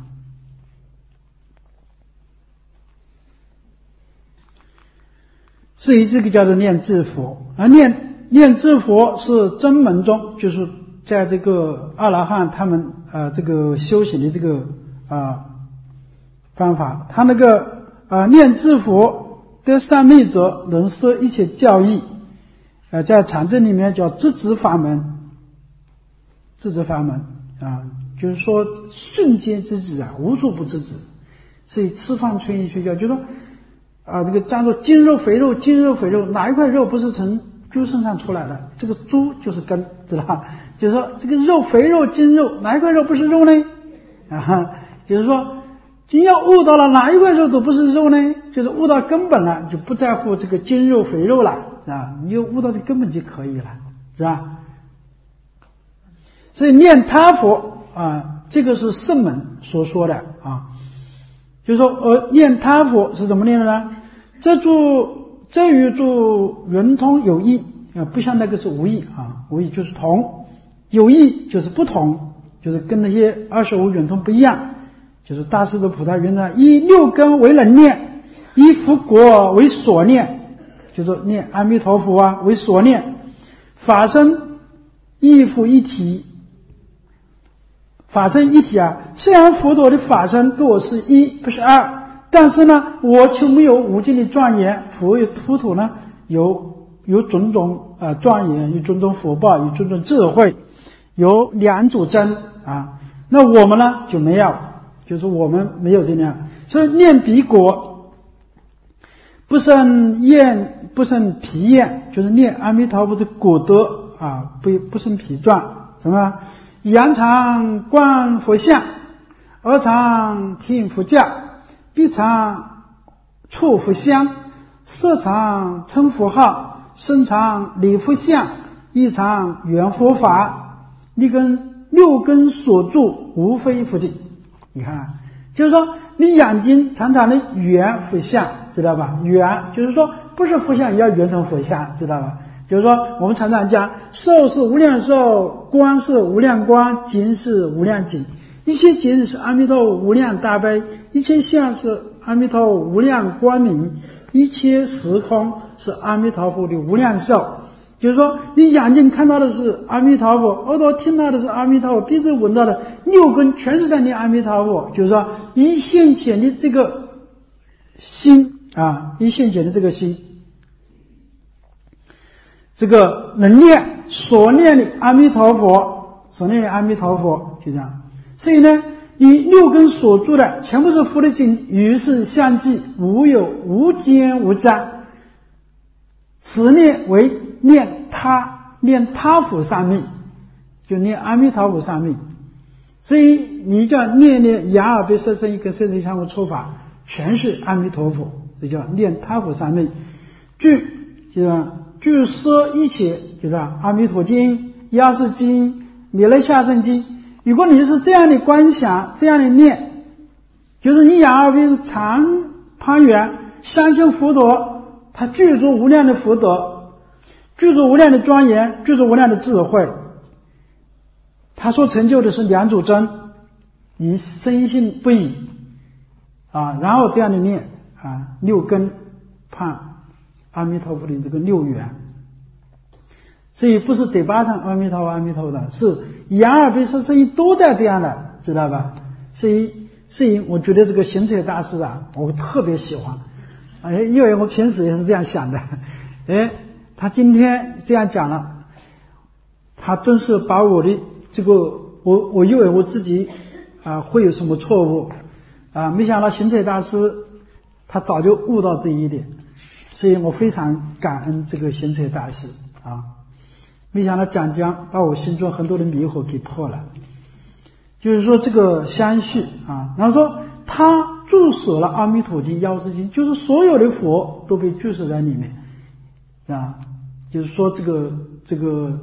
Speaker 1: 所以这个叫做念智佛，而念念智佛是真门中，就是在这个阿罗汉他们呃这个修行的这个啊、呃、方法，他那个啊、呃、念智佛得三昧者，能摄一切教义，呃在禅宗里面叫直指法门，直指法门啊，就是说瞬间之止啊，无处不直指。所以吃饭吹一睡觉，就说啊，这个叫做筋肉肥肉，筋肉肥肉，哪一块肉不是从猪身上出来的？这个猪就是根，知道吧？就是说这个肉肥肉筋肉，哪一块肉不是肉呢？啊，就是说你要悟到了哪一块肉都不是肉呢？就是悟到根本了，就不在乎这个筋肉肥肉了啊，你就悟到这根本就可以了，是吧？所以念他佛啊，这个是圣门所说的啊。就是说，呃，念他佛是怎么念的呢？这诸这与诸圆通有异啊，不像那个是无异啊，无异就是同，有异就是不同，就是跟那些二十五圆通不一样。就是大师的菩萨原则，以六根为能念，以佛国为所念，就是念阿弥陀佛啊为所念，法身一佛一体。法身一体啊，虽然佛陀的法身跟我是一不是二，但是呢，我却没有无尽的庄严，佛有佛陀呢有有种种啊、呃、庄严，有种种福报，有种种智慧，有两组真啊。那我们呢就没有，就是我们没有这样。所以念彼果， 不生厌，不生疲厌，就是念阿弥陀佛的果德啊，不不生疲壮。什么？仰常观佛像，耳常听佛教，鼻常触佛香，舌常称佛号，身常礼佛像，意常圆佛法，你跟六根所住，无非佛境。你看，就是说你眼睛常常的圆佛像，知道吧？圆就是说不是佛像也要圆成佛像，知道吧？就是说我们常常讲寿是无量寿，光是无量光，景是无量景，一切景是阿弥陀佛无量大悲，一切相是阿弥陀佛无量光明，一切时空是阿弥陀佛的无量寿。就是说你眼睛看到的是阿弥陀佛，耳朵听到的是阿弥陀佛，鼻子闻到的，六根全是在念阿弥陀佛。就是说一现前的这个心啊，一现前的这个心，这个能念所念的阿弥陀佛，所念的阿弥陀佛，就这样。所以呢，你六根所住的全部是佛的境，与世相继，无有无间无占。此念为念他，念他佛三昧，就念阿弥陀佛三昧。所以你叫念念眼耳鼻舌身意跟色声香味触法，全是阿弥陀佛，这叫念他佛三昧。据就是据说一切就是阿弥陀经、药师经、弥勒下生经。如果你是这样的观想，这样的念，就是你眼耳鼻舌常攀缘，相信佛陀，他具足无量的福德，具足无量的庄严，具足无量的智慧，他所成就的是两组真，你深信不疑啊，然后这样的念啊，六根盼阿弥陀佛的这个六缘。所以不是嘴巴上阿弥陀佛阿弥陀佛的，是眼耳鼻舌身意都在这样的，知道吧？所以所以我觉得这个行者大师啊，我特别喜欢，哎，因为我平时也是这样想的，哎，他今天这样讲了，他真是把我的这个，我我以为我自己啊会有什么错误啊，没想到行者大师他早就悟到这一点，所以我非常感恩这个行者大师啊。没想到讲讲把我心中很多的迷惑给破了，就是说这个相续啊，然后说他注释了阿弥陀经、药师经，就是所有的佛都被注释在里面啊，就是说这个这个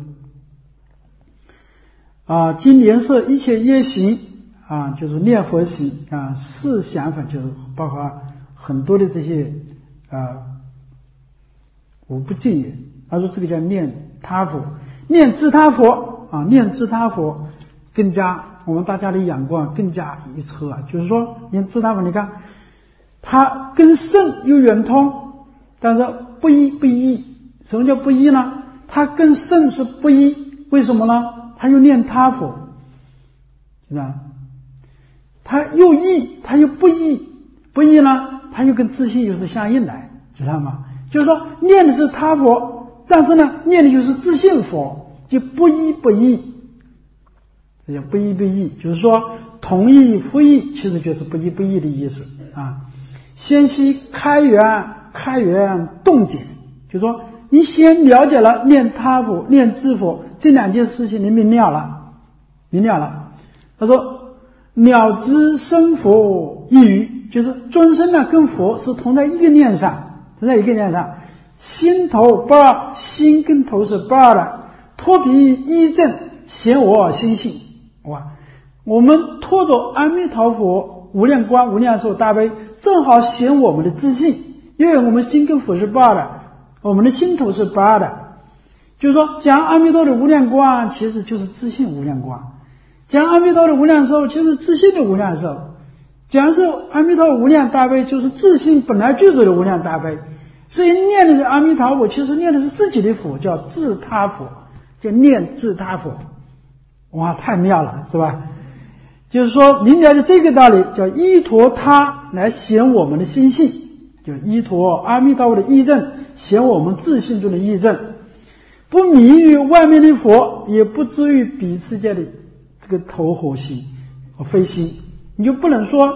Speaker 1: 啊，经莲色一切业行啊，就是念佛行啊，是想法就是包括很多的这些啊无不尽也。他说这个叫念他佛，念自他佛啊，念自他佛更加我们大家的眼光更加一测啊，就是说念自他佛，你看他跟圣又圆通，但是不一不一。什么叫不一呢？他跟圣是不一，为什么呢？他又念他佛，是吧？他又异，他又不异，不异呢，他又跟自信又是相应的，知道吗？就是说念的是他佛，但是呢念的就是自信佛，就不一不异，这叫不一不异，就是说同义复义，其实就是不一不异的意思啊。先期开源开源洞解，就是说你先了解了念他佛念自佛这两件事情，你明了了明了了。他说了知生佛一语，就是尊生呢跟佛是同在一个念上，同在一个念上，心头不二，心跟头是不二的，脱皮依正显我心性。哇，我们脱着阿弥陀佛无量光无量寿大悲，正好显我们的自信，因为我们心跟佛是不二的，我们的心头是不二的。就是说讲阿弥陀的无量光其实就是自信无量光，讲阿弥陀的无量寿其实自信的无量寿，讲是阿弥陀无量大悲就是自信本来具足的无量大悲。所以念的是阿弥陀佛，其实念的是自己的佛，叫自他佛，叫念自他佛。哇，太妙了，是吧？就是说明了解这个道理，叫依托他来显我们的心性，就依托阿弥陀佛的依正显我们自信中的依正，不迷于外面的佛，也不至于彼世界的这个投火心和非心。你就不能说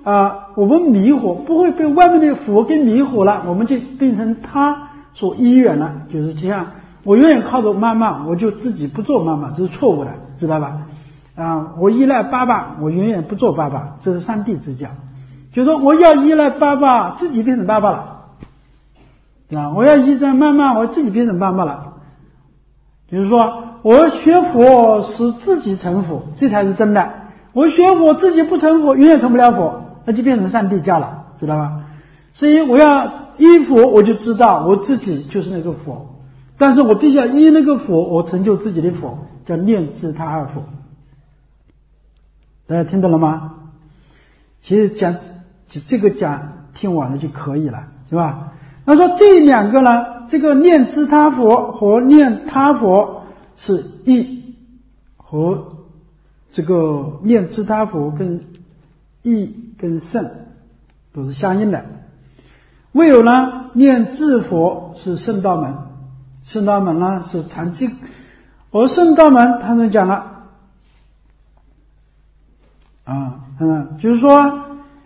Speaker 1: 啊，我们迷惑不会被外面的佛给迷惑了，我们就变成他所依远了，就是这样。我永远靠着妈妈，我就自己不做妈妈，这是错误的，知道吧？啊，我依赖爸爸，我永远不做爸爸，这是上帝之教。就是说我要依赖爸爸，自己变成爸爸了，啊，我要依赖妈妈，我自己变成妈妈了。就是说我学佛使自己成佛，这才是真的。我学佛自己不成佛，永远成不了佛，那就变成上帝教了，知道吧？所以我要依佛，我就知道我自己就是那个佛，但是我必须要依那个佛，我成就自己的佛，叫念自他二佛。大家听懂了吗？其实讲这个讲听完了就可以了，是吧？那说这两个呢，这个念自他佛和念他佛是义，和这个念自他佛跟义跟圣都是相应的。唯有呢念自佛是圣道门，圣道门呢是禅机，而圣道门他们讲了啊，嗯，就是说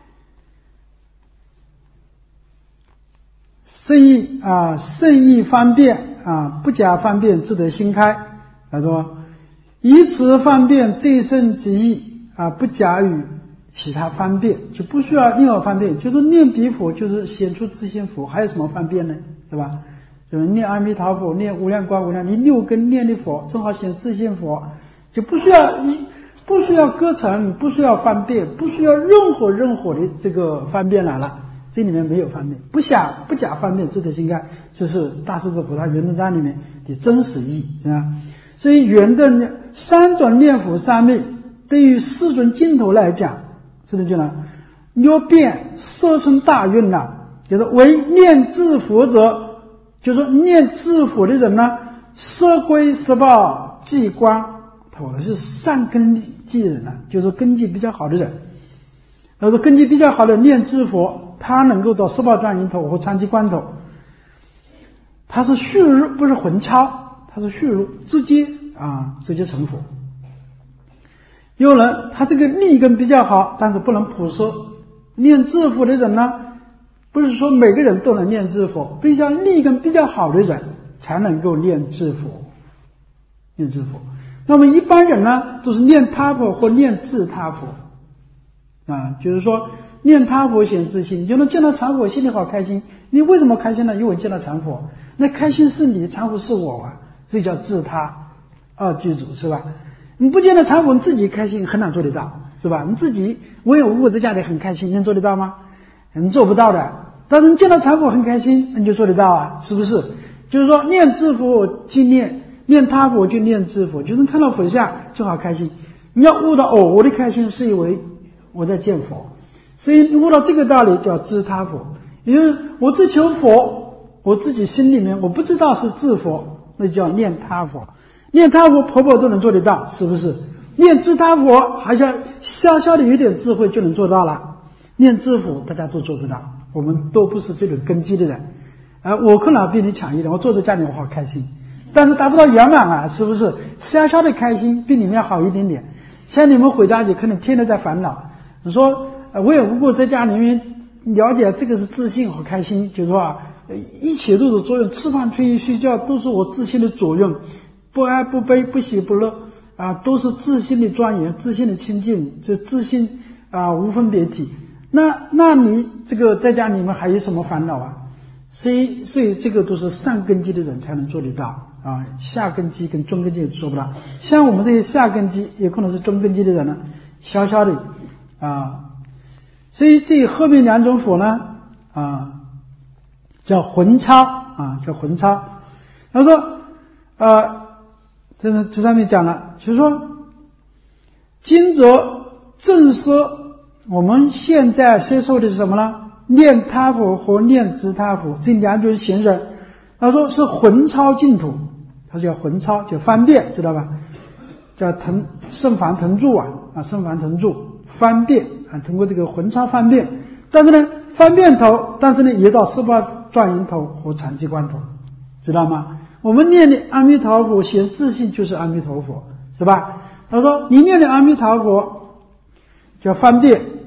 Speaker 1: 圣意啊，圣意方便啊，不假方便，自得心开。他说以此方便最胜之意啊，不假与其他方便，就不需要另外方便，就是念彼佛就是显出自性佛，还有什么方便呢？对吧？就是念阿弥陀佛，念无量光无量，你六根念的佛正好显自性佛，就不需要不需要隔层，不需要方便，不需要任何任何的这个方便来了，这里面没有方便，不假不假方便，自得心开，这是大势至菩萨圆顿章里面的真实意啊。所以圆顿三转念佛三昧对于四尊净土来讲，是不是呢？要变色身大运了，就是为念自佛者，就是说念自佛的人呢，色归色报即光头，是善根基人了，就是根基比较好的人。那说根基比较好的念自佛，他能够到色报转因头和长期关头，他是续入，不是混超，他是续入，直接啊直接成佛。有人他这个利根比较好，但是不能普摄。念自佛的人呢，不是说每个人都能念自佛，必须要利根比较好的人才能够念自佛，念自佛。那么一般人呢，都是念他佛或念自他佛啊，就是说念他佛显自性，你就能见到禅佛，心里好开心。你为什么开心呢？因为见到禅佛，那开心是你，禅佛是我啊，这叫自他二具足，是吧？你不见得禅佛，你自己开心很难做得到，是吧？你自己无缘无故在家里很开心，能做得到吗？你做不到的。但是你见到禅佛很开心，你就做得到啊，是不是？就是说念自佛就念，念他佛就念自佛，就是看到佛像就好开心。你要悟到哦，我的开心是因为我在见佛，所以悟到这个道理叫自他佛。也就是我只求佛，我自己心里面我不知道是自佛，那叫念他佛。念他佛婆婆都能做得到，是不是？念自他佛还要小小的有点智慧就能做到了，念自佛大家都做不到，我们都不是这种根基的人啊、呃。我可能比你强一点，我坐在家里我好开心，但是达不到圆满啊，是不是？小小的开心比你们要好一点点。像你们回家去可能天天在烦恼，你说呃我也无故在家里面了解这个是自信，好开心，就是说啊，一切都是作用，吃饭睡睡觉都是我自信的作用，不爱不悲不喜不乐啊，都是自信的庄严，自信的清净，这自信啊无分别体。那那你这个在家里面还有什么烦恼啊？所以所以这个都是上根基的人才能做得到啊，下根基跟中根基做不到。像我们这些下根基，也可能是中根基的人呢，小小的啊。所以这后面两种佛呢啊叫混超啊，叫混超。他说呃这个这上面讲了，就是说今则正说我们现在接受的是什么呢？念他佛和念自他佛这两种行人，他说是混超净土，他叫混超，叫方便，知道吧？叫腾圣凡腾住啊啊，圣凡腾住方便啊，通过这个混超方便，但是呢方便头，但是呢也到十八转因头和长期关头，知道吗？我们念的阿弥陀佛显自性就是阿弥陀佛，是吧？他说你念的阿弥陀佛叫方便，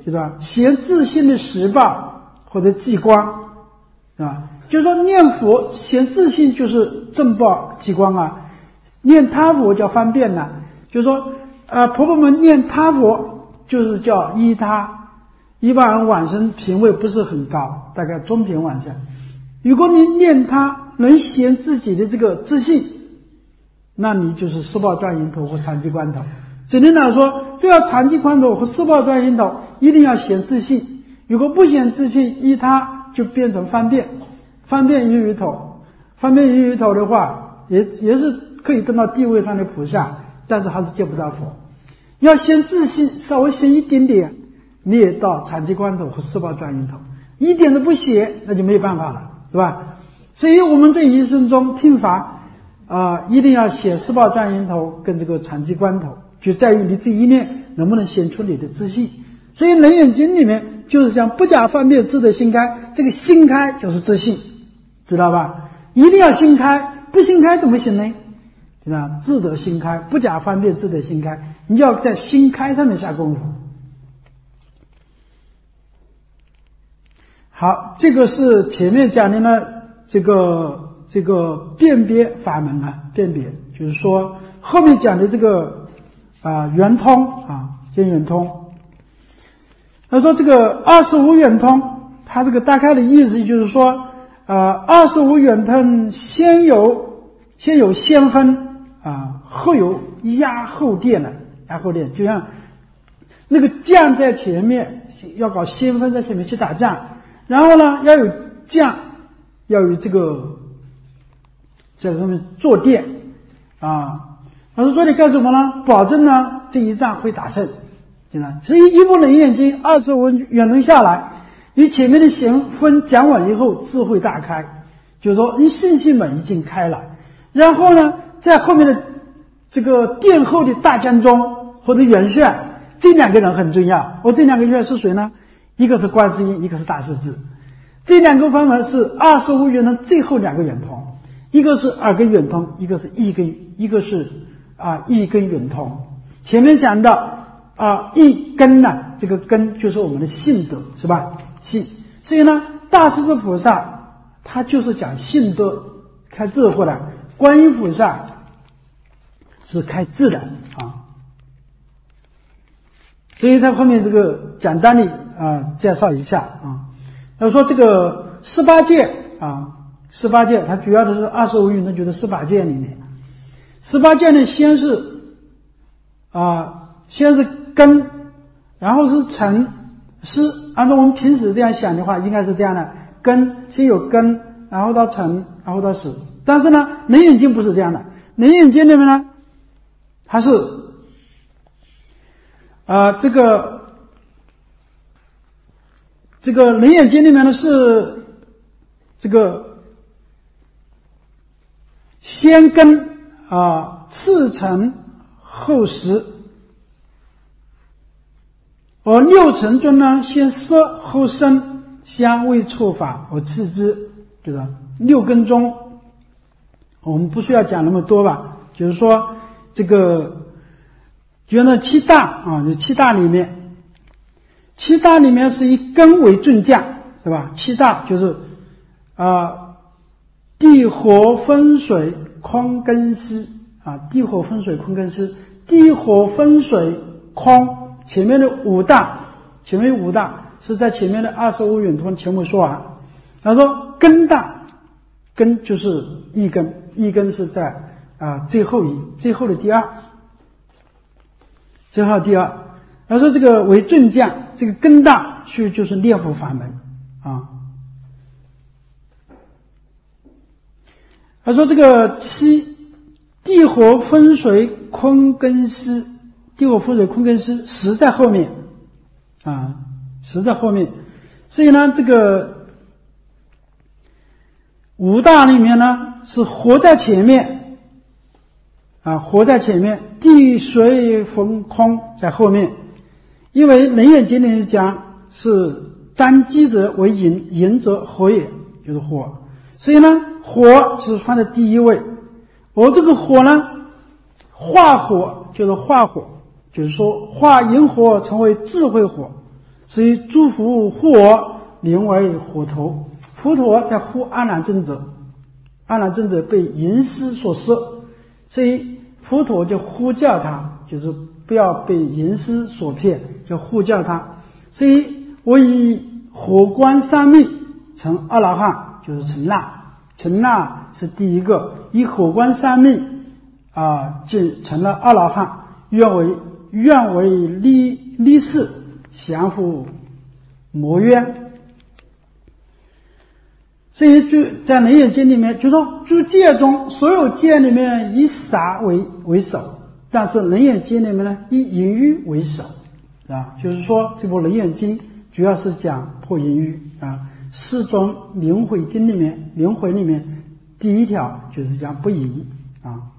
Speaker 1: 是吧？显自性的实报或者极光，是吧？就是说念佛显自性就是正报极光啊，念他佛叫方便呐、啊。就是说，呃，婆婆们念他佛就是叫依他，一般人往生品位不是很高，大概中品往生。如果你念他能显自己的这个自性，那你就是四报转因头或长期关头。只能来说，这要长期关头和四报转因头一定要显自性，如果不显自性，依他就变成方便，方便依于头，方便依于头的话，也也是可以登到地位上的菩萨，但是还是见不到佛。要显自性，稍微显一点点，你也到长期关头和四报转因头，一点都不显，那就没有办法了，对吧？所以我们这一生中听法啊、呃，一定要显四报转因头跟这个长期关头，就在于你这一念能不能显出你的自性。所以《楞严经》里面就是讲不假方便智得心开，这个心开就是自性，知道吧？一定要心开，不心开怎么行呢？对吧？智得心开，不假方便智得心开，你要在心开上面下功夫。好，这个是前面讲的呢，这个这个辨别法门啊，辨别就是说后面讲的这个啊圆通啊，见圆通。他说这个二十五圆通，他这个大概的意思就是说，呃，二十五圆通先有先有先分啊，后有压后垫的，压后垫就像那个将在前面，要搞先分在前面去打仗，然后呢要有将，要有这个在上面坐垫啊。他说坐垫干什么呢？保证呢这一仗会打胜。所以一部《楞严经》二十五圆通下来，你前面的行分讲完以后，智慧大开，就是说你信心门已经开了。然后呢，在后面的这个殿后的大将中或者元帅，这两个人很重要。我这两个元帅是谁呢？一个是观世音，一个是大势至。这两个方法是二十五圆通最后两个圆通，一个是耳根圆通，一个是意根，一个是啊意根圆通。前面讲到。啊，一根呢，这个根就是我们的性德，是吧？性，所以呢，大势至菩萨他就是讲性德开智慧的，观音菩萨是开智的啊。所以在后面这个简单的啊介绍一下啊。他说这个十八界啊，十八界它主要的是二十五圆通，就是十八界里面，十八界呢先是啊先是根，然后是尘湿，按照我们平时这样想的话，应该是这样的：根先有根，然后到尘，然后到湿。但是呢，《楞严经》不是这样的，《楞严经》里面呢，它是啊、呃、这个这个《楞严经》里面呢是这个先根啊、呃，次尘后湿。而六尘中呢，先色后声香味触法而次之，对吧？六根中，我们不需要讲那么多吧？就是说，这个就那七大啊，就七大里面，七大里面是以根为正将，是吧？七大就是啊、呃，地火风水空根湿啊，地火风水空根湿，地火风水空。前面的五大，前面五大是在前面的二十五圆通全部说完。他说根大，根就是一根，一根是在啊最后一最后的第二，最后第二。他说这个为正将，这个根大是就是念佛法门啊。他说这个七地火风水空根湿。地火风水空根湿实在后面啊，实在后面，所以呢，这个五大里面呢是活在前面啊，活在前面，地水风空在后面，因为《楞严经》里面讲是当机者为引，引者火也，就是火，所以呢，火是放在第一位，而这个火呢，化火就是化火。就是说化引火成为智慧火， 所以诸佛护我，名为火头。佛陀在护阿难尊者，阿难尊者被淫尸所摄，所以佛陀就呼叫他，就是不要被淫尸所骗，就呼叫他。所以我以火光三昧成阿罗汉，就是成那，成那是第一个，以火光三昧啊，就成了阿罗汉，愿为愿为利利士，降伏魔冤。所以就在《楞严经》里面就说，诸戒中所有戒里面以杀为为首，但是《楞严经》里面呢以淫欲为首啊，就是说这部《楞严经》主要是讲破淫欲啊。四宗明慧经里面，明慧里面第一条就是讲不淫啊。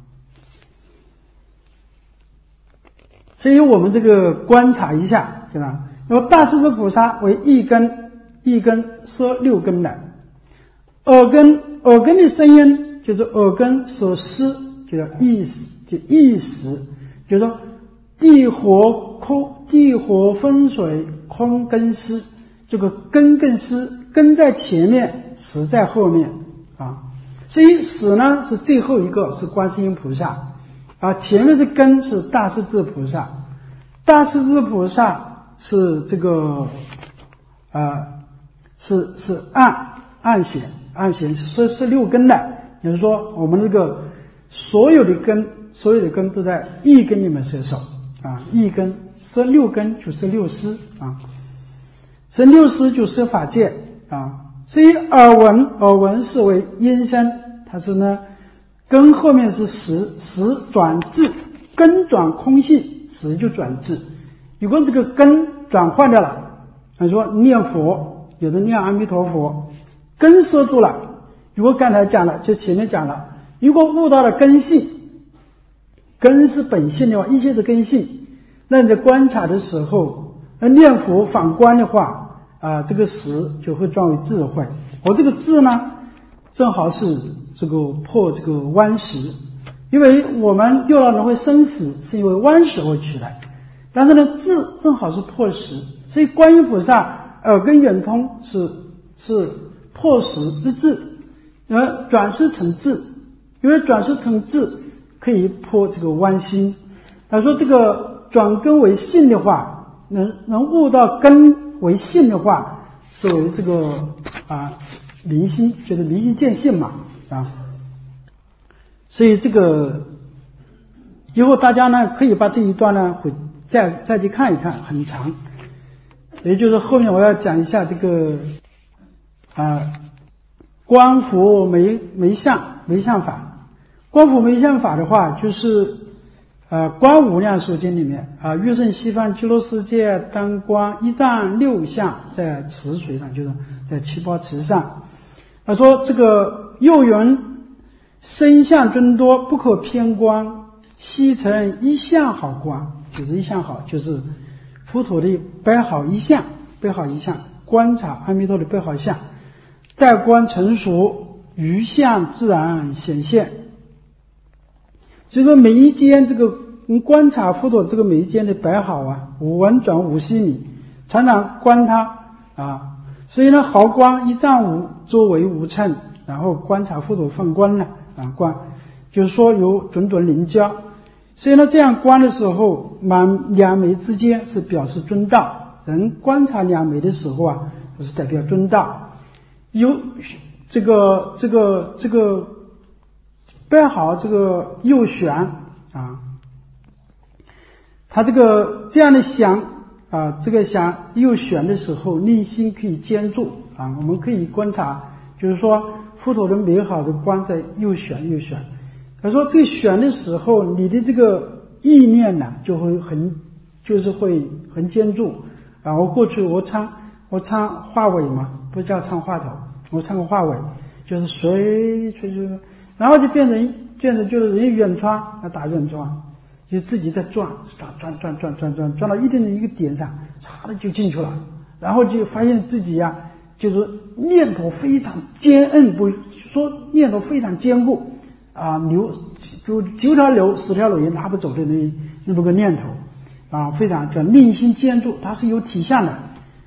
Speaker 1: 所以我们这个观察一下，对吧？那么大势至菩萨为一根，一根摄六根来。耳根，耳根的声音就是耳根所思，就叫意识，就意识，就是说地火空，地火风水空根思，这个根跟思，根在前面，识在后面啊。所以识呢是最后一个，是观世音菩萨啊，前面的根是大势至菩萨，大势至菩萨是这个啊，是是暗暗显。暗显是是六根的，也就是说我们这个所有的根，所有的根都在一根里面摄受啊，一根摄六根就是六识啊，摄六识就是法界啊。所以耳闻，耳闻是为音声，它是呢根后面是识，识转智，根转空性，识就转智。如果这个根转换掉了，他说念佛，有的念阿弥陀佛。根摄住了，如果刚才讲了，就前面讲了，如果悟到了根性，根是本性的话，一切是根性，那你在观察的时候，那念佛反观的话啊，这个识就会转为智慧。我这个智呢，正好是这个破这个弯识，因为我们六道轮回生死是因为弯识而取来，但是呢，智正好是破识，所以观音菩萨耳根圆通是是。破识之智，而转识成智，因为转识成智可以破这个弯心。他说这个转根为性的话，能能悟到根为性的话，是为这个啊明心，就是明心见性嘛啊。所以这个以后大家呢可以把这一段呢回再再去看一看，很长。也就是后面我要讲一下这个。啊，观佛没没相没相法，观佛没相法的话，就是呃《观无量寿经》里面啊，欲胜西方极乐世界，当观一丈六相，在池水上，就是在七宝池上。他说这个又云身相尊多，不可偏观，悉成一相好观，就是一相好，就是佛陀的摆好一相，摆好一相，观察阿弥陀的摆好相。在观成熟，余相自然显现。所以说每一间这个观察佛陀这个每一间的摆好啊，五文转五须弥，常常观它啊。所以呢，毫光一丈五，周围无称，然后观察佛陀放光了啊，观就是说有准准灵交。所以呢，这样观的时候，满两眉之间是表示尊道。人观察两眉的时候啊，就是代表尊道。有这个这个这个摆好这个右旋啊，他这个这样的想啊，这个想右旋的时候，内心可以坚住啊。我们可以观察，就是说佛陀的美好的光在右旋右旋。他说这个旋的时候，你的这个意念呢，就会很就是会很坚住啊。我过去我唱我唱话尾嘛，不叫唱话头。我唱个话尾，就是随吹吹，然后就变成变成就是人远穿啊打远穿，就自己在转转转转转转转转到一定的一个点上，唰的就进去了，然后就发现自己呀、啊，就是念头非常坚韧，不说念头非常坚固啊，牛就九条流十条路也拉不走的那那么个念头啊，非常叫内心坚住，它是有体相的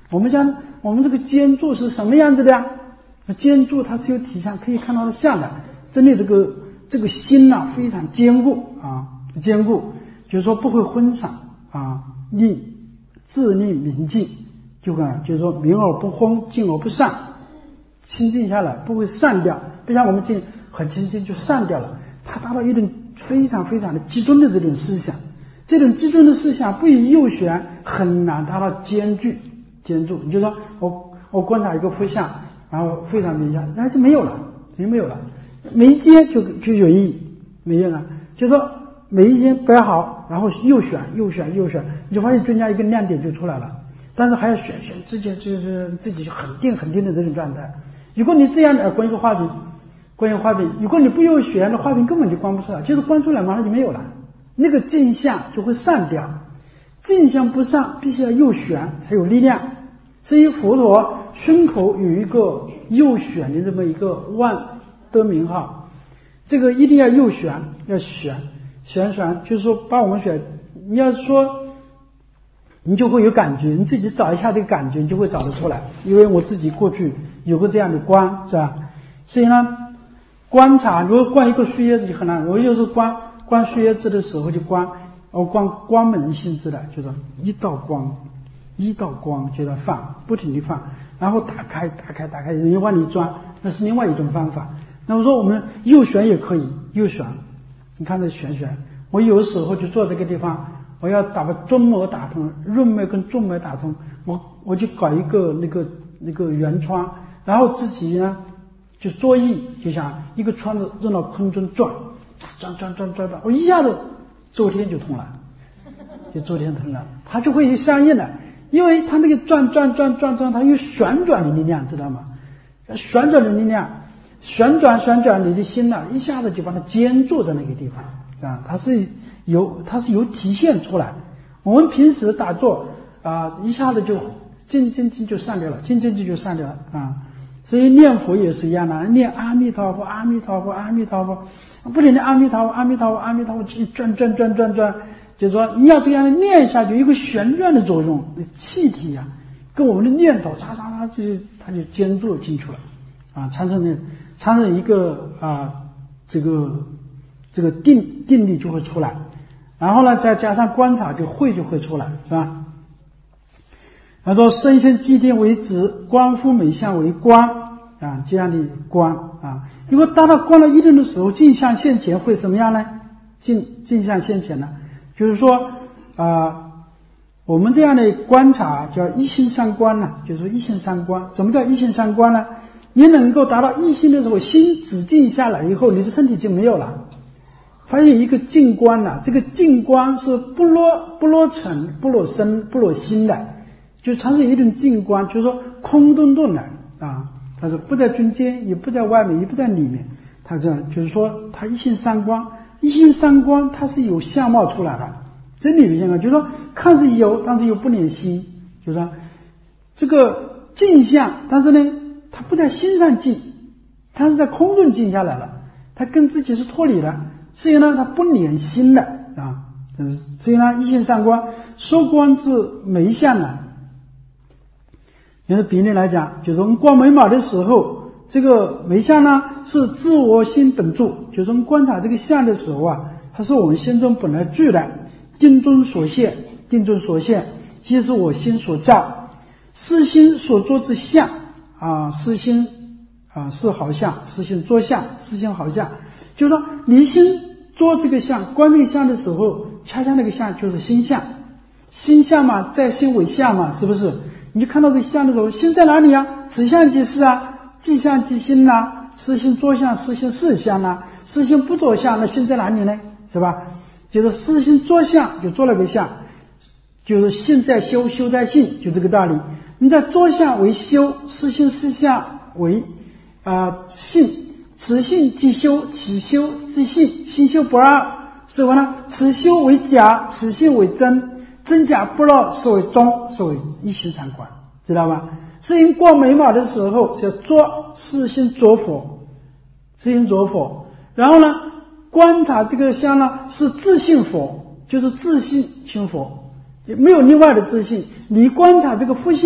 Speaker 1: 我们讲我们这个肩柱是什么样子的呀？肩柱它是有体相，可以看到的像的。真的这个这个心呐、啊、非常坚固啊，坚固，就是说不会昏散啊，立自立明静，就看就是说明而不昏，静而不散，心静下来不会散掉，不像我们静很轻轻就散掉了。它达到一种非常非常的集中的这种思想，这种集中的思想不以右旋很难达到兼具兼住。你就说我我观察一个佛像，然后非常明显，那就没有了，就没有了，每一间就就有意义，没有了，就说每一间摆好，然后右旋右旋右旋，你就发现增加一个亮点就出来了。但是还要选选自己就是自己很定很定的这种状态。如果你这样的观一个画饼，观一个画饼，如果你不右旋，那画饼根本就观不出来，就是观出来马上就没有了，那个镜像就会散掉。镜像不散，必须要右旋才有力量。所以佛陀胸口有一个右旋的这么一个万的名号，这个一定要右旋，要旋旋旋，就是说把我们选，你要说你就会有感觉，你自己找一下这个感觉，你就会找得出来。因为我自己过去有过这样的观，是吧？所以呢，观察，如果观一个树叶子就很难。我有时候观观树叶子的时候就观，我观光门性质的，就是一道光，一道光就在放，不停地放，然后打开，打开，打开，人家往里钻，那是另外一种方法。那我说我们右旋也可以，右旋，你看这旋旋，我有时候就坐这个地方。我要打把中脉打通，润脉跟中脉打通，我我就搞一个那个那个圆窗，然后自己呢就作意，就像一个窗子扔到空中转，转转转转转，我一下子周天就通了，就周天通了，它就会相应的，因为它那个转转转转转，它有旋转的力量，知道吗？旋转的力量，旋转旋转，你的心呢一下子就把它坚住在那个地方，啊，它是。有它是有体现出来，我们平时打坐啊、呃，一下子就静静静就散掉了，静静静就散掉了啊。所以念佛也是一样的，念阿弥陀佛，阿弥陀佛，阿弥陀佛，不停的阿弥陀佛，阿弥陀佛，阿弥陀佛，转转转转转，就是说你要这样的念下去，有一个旋转的作用，气体啊，跟我们的念头嚓嚓嚓，就是它就兼住进去了啊，产生的产生一个啊这个这个定定力就会出来。然后呢，再加上观察，就慧就会出来，是吧？他说：“身心寂定为止，观复美相为观啊，这样的观啊。如果达到观了一定的时候，镜像现前会怎么样呢？镜镜像现前呢，就是说啊、呃，我们这样的观察叫一心三观呢，就是说一心三观。怎么叫一心三观呢？你能够达到一心的时候，心止静下来以后，你的身体就没有了。”发现一个静观呐、啊，这个静观是不落不落尘、不落身、不落心的，就产生一种静观，就是说空洞洞的啊。他说不在中间，也不在外面，也不在里面。他这样就是说，他一心三观，一心三观，它是有相貌出来的。真理有相貌，就是说看似有，但是又不连心，就是说这个静相，但是呢，它不在心上静，它是在空中静下来了，它跟自己是脱离的。所以呢，它不连心的啊，所以呢，一心三观，说观之眉相呢，也是比例来讲，就是我们观眉毛的时候，这个眉相呢是自我心本住，就是我们观察这个相的时候啊，它是我们心中本来具的，定中所现，定中所现，即是我心所造，是心所作之相啊，是心啊是好相，是心作相，是心好相，就是说你心。做这个相，观这个相的时候，恰恰那个相就是心相，心相嘛，在心为相嘛，是不是？你就看到这个相的时候，心在哪里啊？此相即是啊，即相即心呐、啊，是心作相，是心是相呐、啊，是心不作相，那心在哪里呢？是吧？就是是心作相，就做了个相，就是性在修，修在性，就这个道理。你在作相为修，是心是相为啊、呃、性。此性即修，此修即性，心修不二，是什么呢？此修为假，此性为真，真假不二，是为中，是为一心三观，知道吧？是因过眉毛的时候叫作，是心着佛，是心着佛。然后呢，观察这个相呢，是自性佛，就是自性心佛，没有另外的自性。你观察这个佛像，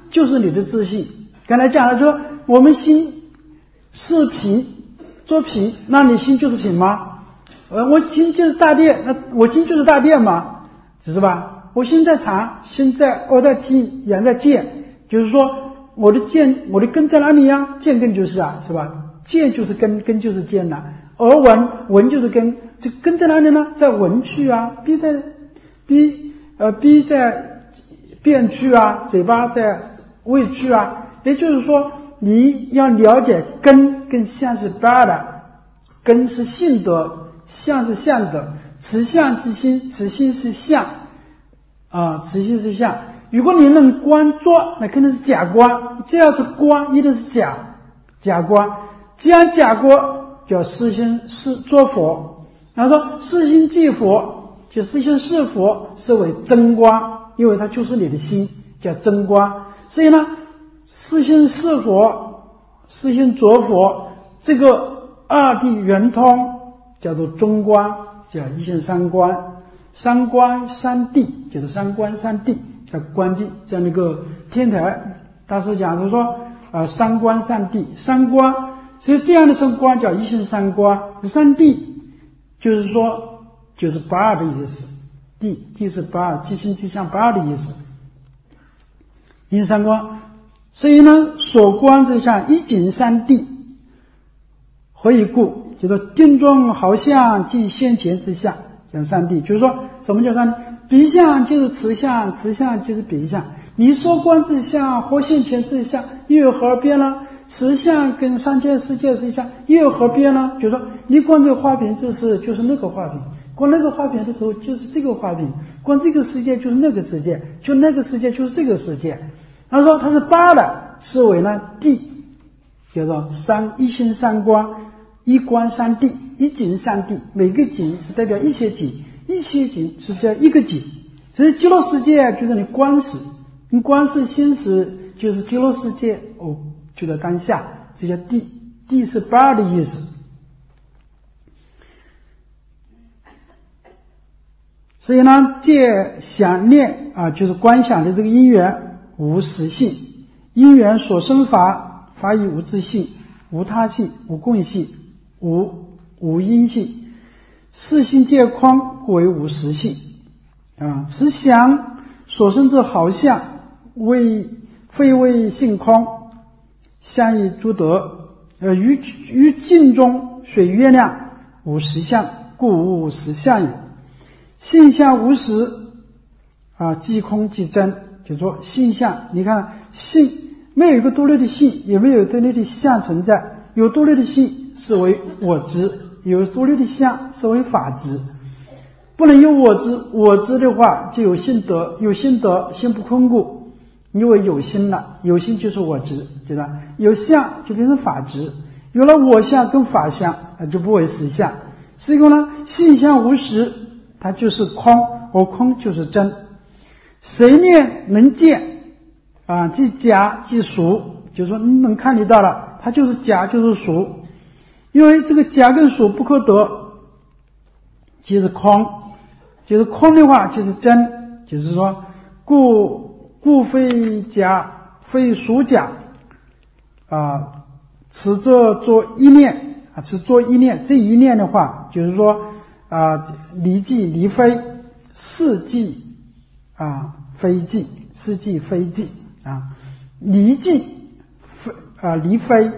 Speaker 1: 就是你的自信。刚才讲了说，我们心是脾，做脾，那你心就是品吗？呃，我心就是大殿，那我心就是大殿嘛，是吧？我心在藏，心在耳在听，眼在见，就是说我的见，我的根在哪里呀？见根就是啊，是吧？见就是根，根就是见呐、啊。耳闻，闻就是根，这根在哪里呢？在闻去啊，鼻在鼻呃鼻在辨去啊，嘴巴在味去啊。也就是说，你要了解根跟相是八的，根是性德，相是相德，此相之心，此心是相啊，此心是相。如果你能观作，那肯定是假观，这要是观，一定是假假观。既然假观，叫实心是作佛。然后说实心即佛，就实心是佛，是为真观，因为它就是你的心，叫真观。所以呢，实心是佛，实心作佛，这个二谛圆通叫做中观，叫一心三观。三观三谛就是三观三谛，叫观谛。在那个天台大师讲他说啊、呃，三观三谛，三观所以这样的三观叫一心三观。三谛就是说就是不二的意思，谛谛是不二，即心即相不二的意思，一心三观。所以呢，所观之相一景三谛，何以故？就说定中好相即先前之相，讲三谛。就是说什么叫三谛？彼相就是此相，此相就是彼相。你所观之相和现前之相又有何而别呢？此相跟三界世界之相又有何别呢？就是说你观这个花瓶就是就是那个花瓶，观那个花瓶的时候就是这个花瓶，观这个世界就是那个世界，就那个世界就是这个世界。他说它是八的，是为呢谛，叫做三一心三观，一观三谛，一景三谛。每个景是代表一些景，一些景是叫一个景。所以极乐世界就是你观时，你观是心时，就是极乐世界哦，就在当下，这叫谛。谛是八的意思。所以呢，借想念啊，就是观想的这个因缘无实性，因缘所生法，法以无自性，无他性，无共性，无无因性，四性皆空，故为无实性啊。此想所生之好相，为非为性空，相以诸德，呃，于于镜中水月亮，无实相，故无实相也。性相无实啊，即空即真。就是说性相，你看性没有一个独立的性，也没有独立的相存在。有独立的性是为我执，有独立的相是为法执。不能有我执，我执的话就有心得，有心得心不空故，因为有心了，有心就是我执，对吧？有相就变成法执，有了我相跟法相啊，就不为实相。所以说呢，性相无实，它就是空，而空就是真。谁念能见啊，即假即俗，就是说你能看得到了，它就是假就是俗。因为这个假跟俗不可得，就是空，就是空的话就是真，就是说故故非假非俗假啊，此则作一念啊，此作一念，这一念的话就是说啊，离即离非，是即啊非即，是即非即啊，离即非啊离非，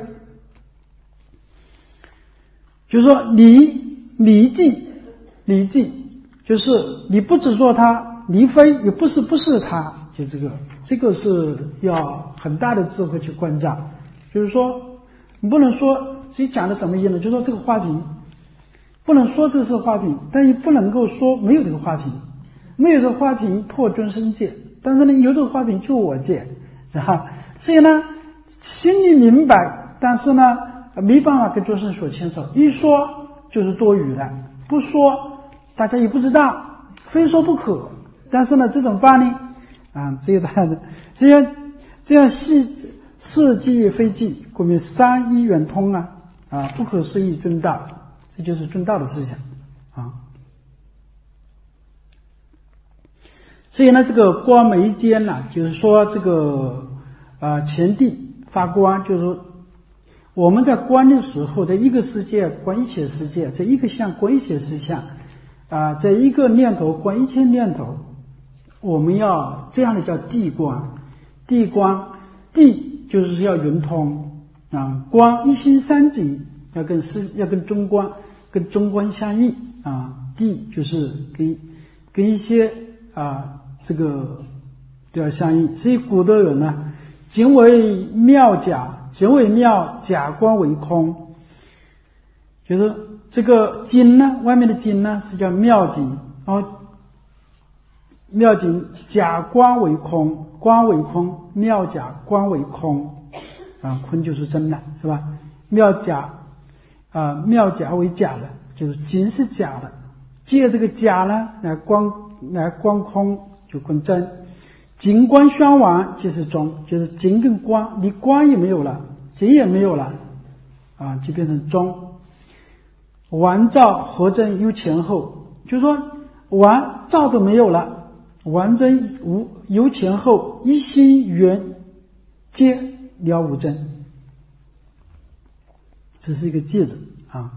Speaker 1: 就是说离离即离即，就是你不只说它，离非也不是不是它，就这个这个是要很大的智慧去关照。就是说你不能说谁讲的什么意思呢？就是说这个花瓶不能说这是花瓶，但也不能够说没有这个花瓶。没有这个花瓶破众生界，但是呢有这个花瓶就我界，是吧？所以呢心里明白，但是呢没办法跟众生所牵手，一说就是多余的，不说大家也不知道，非说不可。但是呢这种办呢啊，只有大家这样这样是是即非即，故名三一圆通啊啊，不可思议中道，这就是中道的思想啊。所以呢这个观眉间呢，就是说这个啊前地发光，就是说我们在观的时候，在一个世界观一切世界，在一个相观一切事相啊，在一个念头观一切念头，我们要这样的叫地观。地观，地就是要圆通啊，观一心三体，要跟是要跟中观跟中观相应啊，地就是跟跟一些啊这个都要相应。所以古德人呢，仅为妙假，仅为妙，假观为空，就是这个经呢，外面的经呢是叫妙经，然后妙经假观为空，观为空，妙假观为空啊，空就是真的，是吧？妙假啊，妙假为假的，就是经是假的，借这个假呢来观来观空，就观真。经观相亡即是中，就是经跟观，你观也没有了，经也没有了啊，就变成中。完照合真有前后，就是说完照都没有了，完真无有前后，一心圆皆了无真，这是一个句子啊。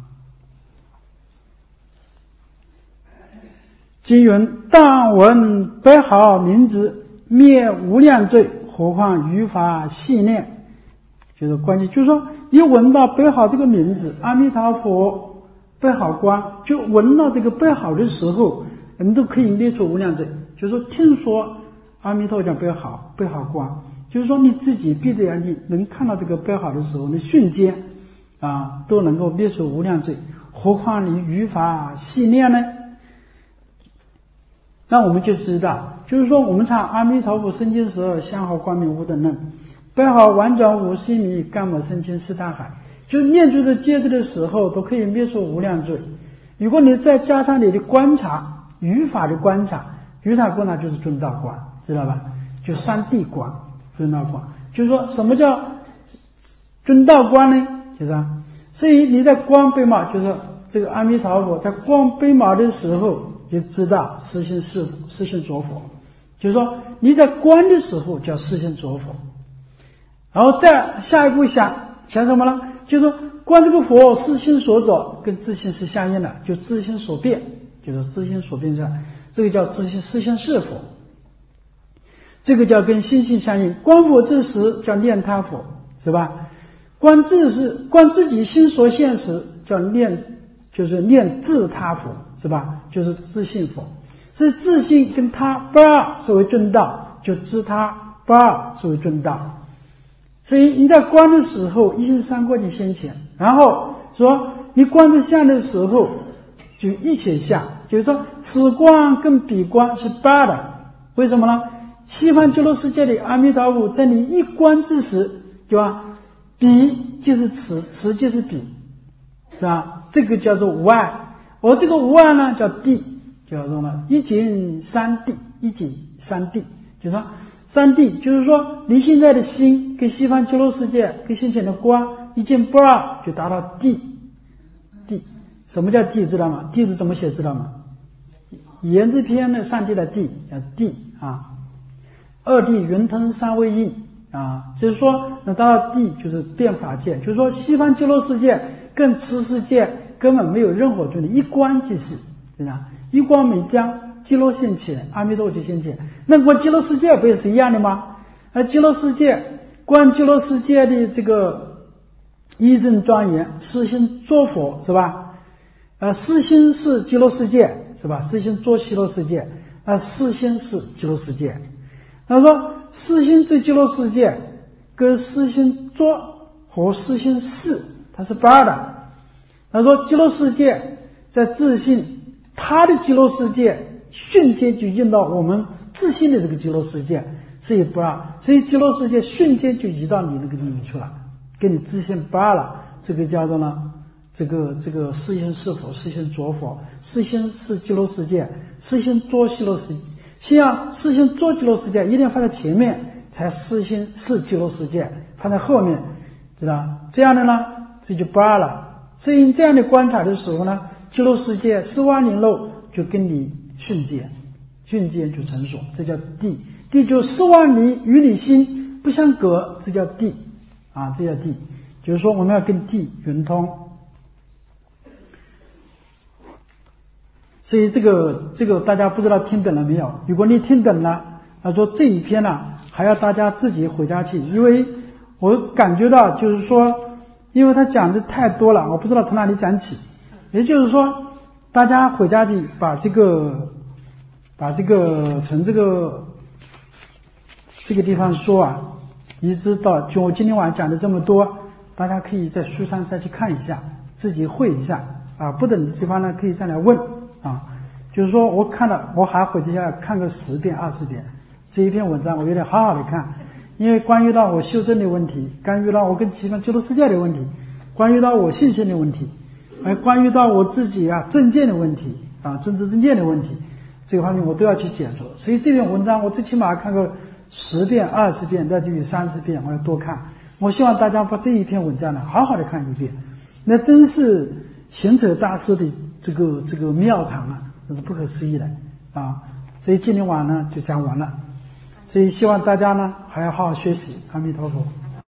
Speaker 1: 经云：但闻百好名字，灭无量罪，何况于法细念。就是关键，就是说你闻到百好这个名字，阿弥陀佛百好观，就闻到这个百好的时候，人都可以灭除无量罪。就是说听说阿弥陀讲百好百好观，就是说你自己闭着眼睛能看到这个百好的时候，你瞬间啊都能够灭除无量罪，何况你于法细念呢？那我们就知道，就是说我们唱阿弥陀佛生净十二，香号光明无等任，百好完转无细迷，干么深清四大海，就是念这个戒指的时候都可以灭除无量罪。如果你再加上你的观察，语法的观察，语法观察就是中道观，知道吧？就三谛观，中道观，就是说什么叫中道观呢？就是啊，所以你在观悲毛，就是这个阿弥陀佛在观悲毛的时候，就知道实行是实行着佛，就是说你在观的时候叫实行着佛，然后再下一步想想什么呢？就是说观这个佛自心所着跟自心是相应的，就自心所变，就是自心所变上，这个叫自心实行是佛，这个叫跟心性相应。观佛之时叫念他佛，是吧？观自是观自己心所现时叫念，就是念自他佛，是吧？就是自信佛。所以自信跟他不二作为正道，就知他不二作为正道。所以你在观的时候，一心三观就先前，然后说你观这相的时候，就一切相，就是说此观跟彼观是不二的。为什么呢？西方极乐世界的阿弥陀佛在你一观之时，对吧？彼就是此，此就是彼，是吧？这个叫做无碍。而这个无碍呢，叫谛，叫做呢一境三谛，一境三谛，就是说三谛，就是说你现在的心跟西方极乐世界跟先前的观一境不二，就达到谛。谛，什么叫谛？知道吗？谛是怎么写？知道吗？言字篇的上谛的谛叫谛啊，二谛圆通三位应啊，就是说那达到谛就是变法界，就是说西方极乐世界跟此世界根本没有任何对立，一观即是，对吧？一观每将极乐现前，阿弥陀佛就现前。那观极乐世界不也是一样的吗？而极乐世界观极乐世界的这个一正庄严，实心作佛，是吧？呃，实心是极乐世界，是吧？实心作极乐世界，呃，实心是极乐世界。他说实心是极乐世界跟实心作和实心是它是不二的。他说极乐世界在自信，他的极乐世界瞬间就移到我们自信的这个极乐世界，所以不二，所以极乐世界瞬间就移到你那个地方去了，跟你自信不二了。这个叫做呢，这个这个实心是佛，实心着佛，实心是极乐世界，实心作极乐世界。先要实心作极乐世界，一定放在前面，才实心是极乐世界放在后面，知道？这样的呢，这就不二了。所以这样的观察的时候呢，极乐世界十万年漏就跟你瞬间，瞬间就成熟，这叫谛。谛就十万里与你心不相隔，这叫地啊，这叫地，就是说我们要跟地圆通。所以这个这个大家不知道听懂了没有？如果你听懂了，他说这一篇呢、啊、还要大家自己回家去，因为我感觉到就是说，因为他讲的太多了，我不知道从哪里讲起。也就是说，大家回家去把这个把这个从这个这个地方说啊，一直到就我今天晚上讲的这么多，大家可以在书上再去看一下，自己会一下啊，不懂的地方呢可以再来问啊。就是说我看了，我还回去要看个十遍二十遍这一篇文章，我有点好好的看，因为关于到我修正的问题，关于到我跟西方基督世界的问题，关于到我信心的问题，而关于到我自己啊政见的问题啊政治政见的问题，这个方面我都要去解说。所以这篇文章我最起码看个十遍二十遍，甚至于三十遍，我要多看。我希望大家把这一篇文章呢好好的看一遍，那真是行者大师的这个这个庙堂啊，这是不可思议的啊！所以今天晚上呢就讲完了，所以希望大家呢还要好好学习。阿弥陀佛。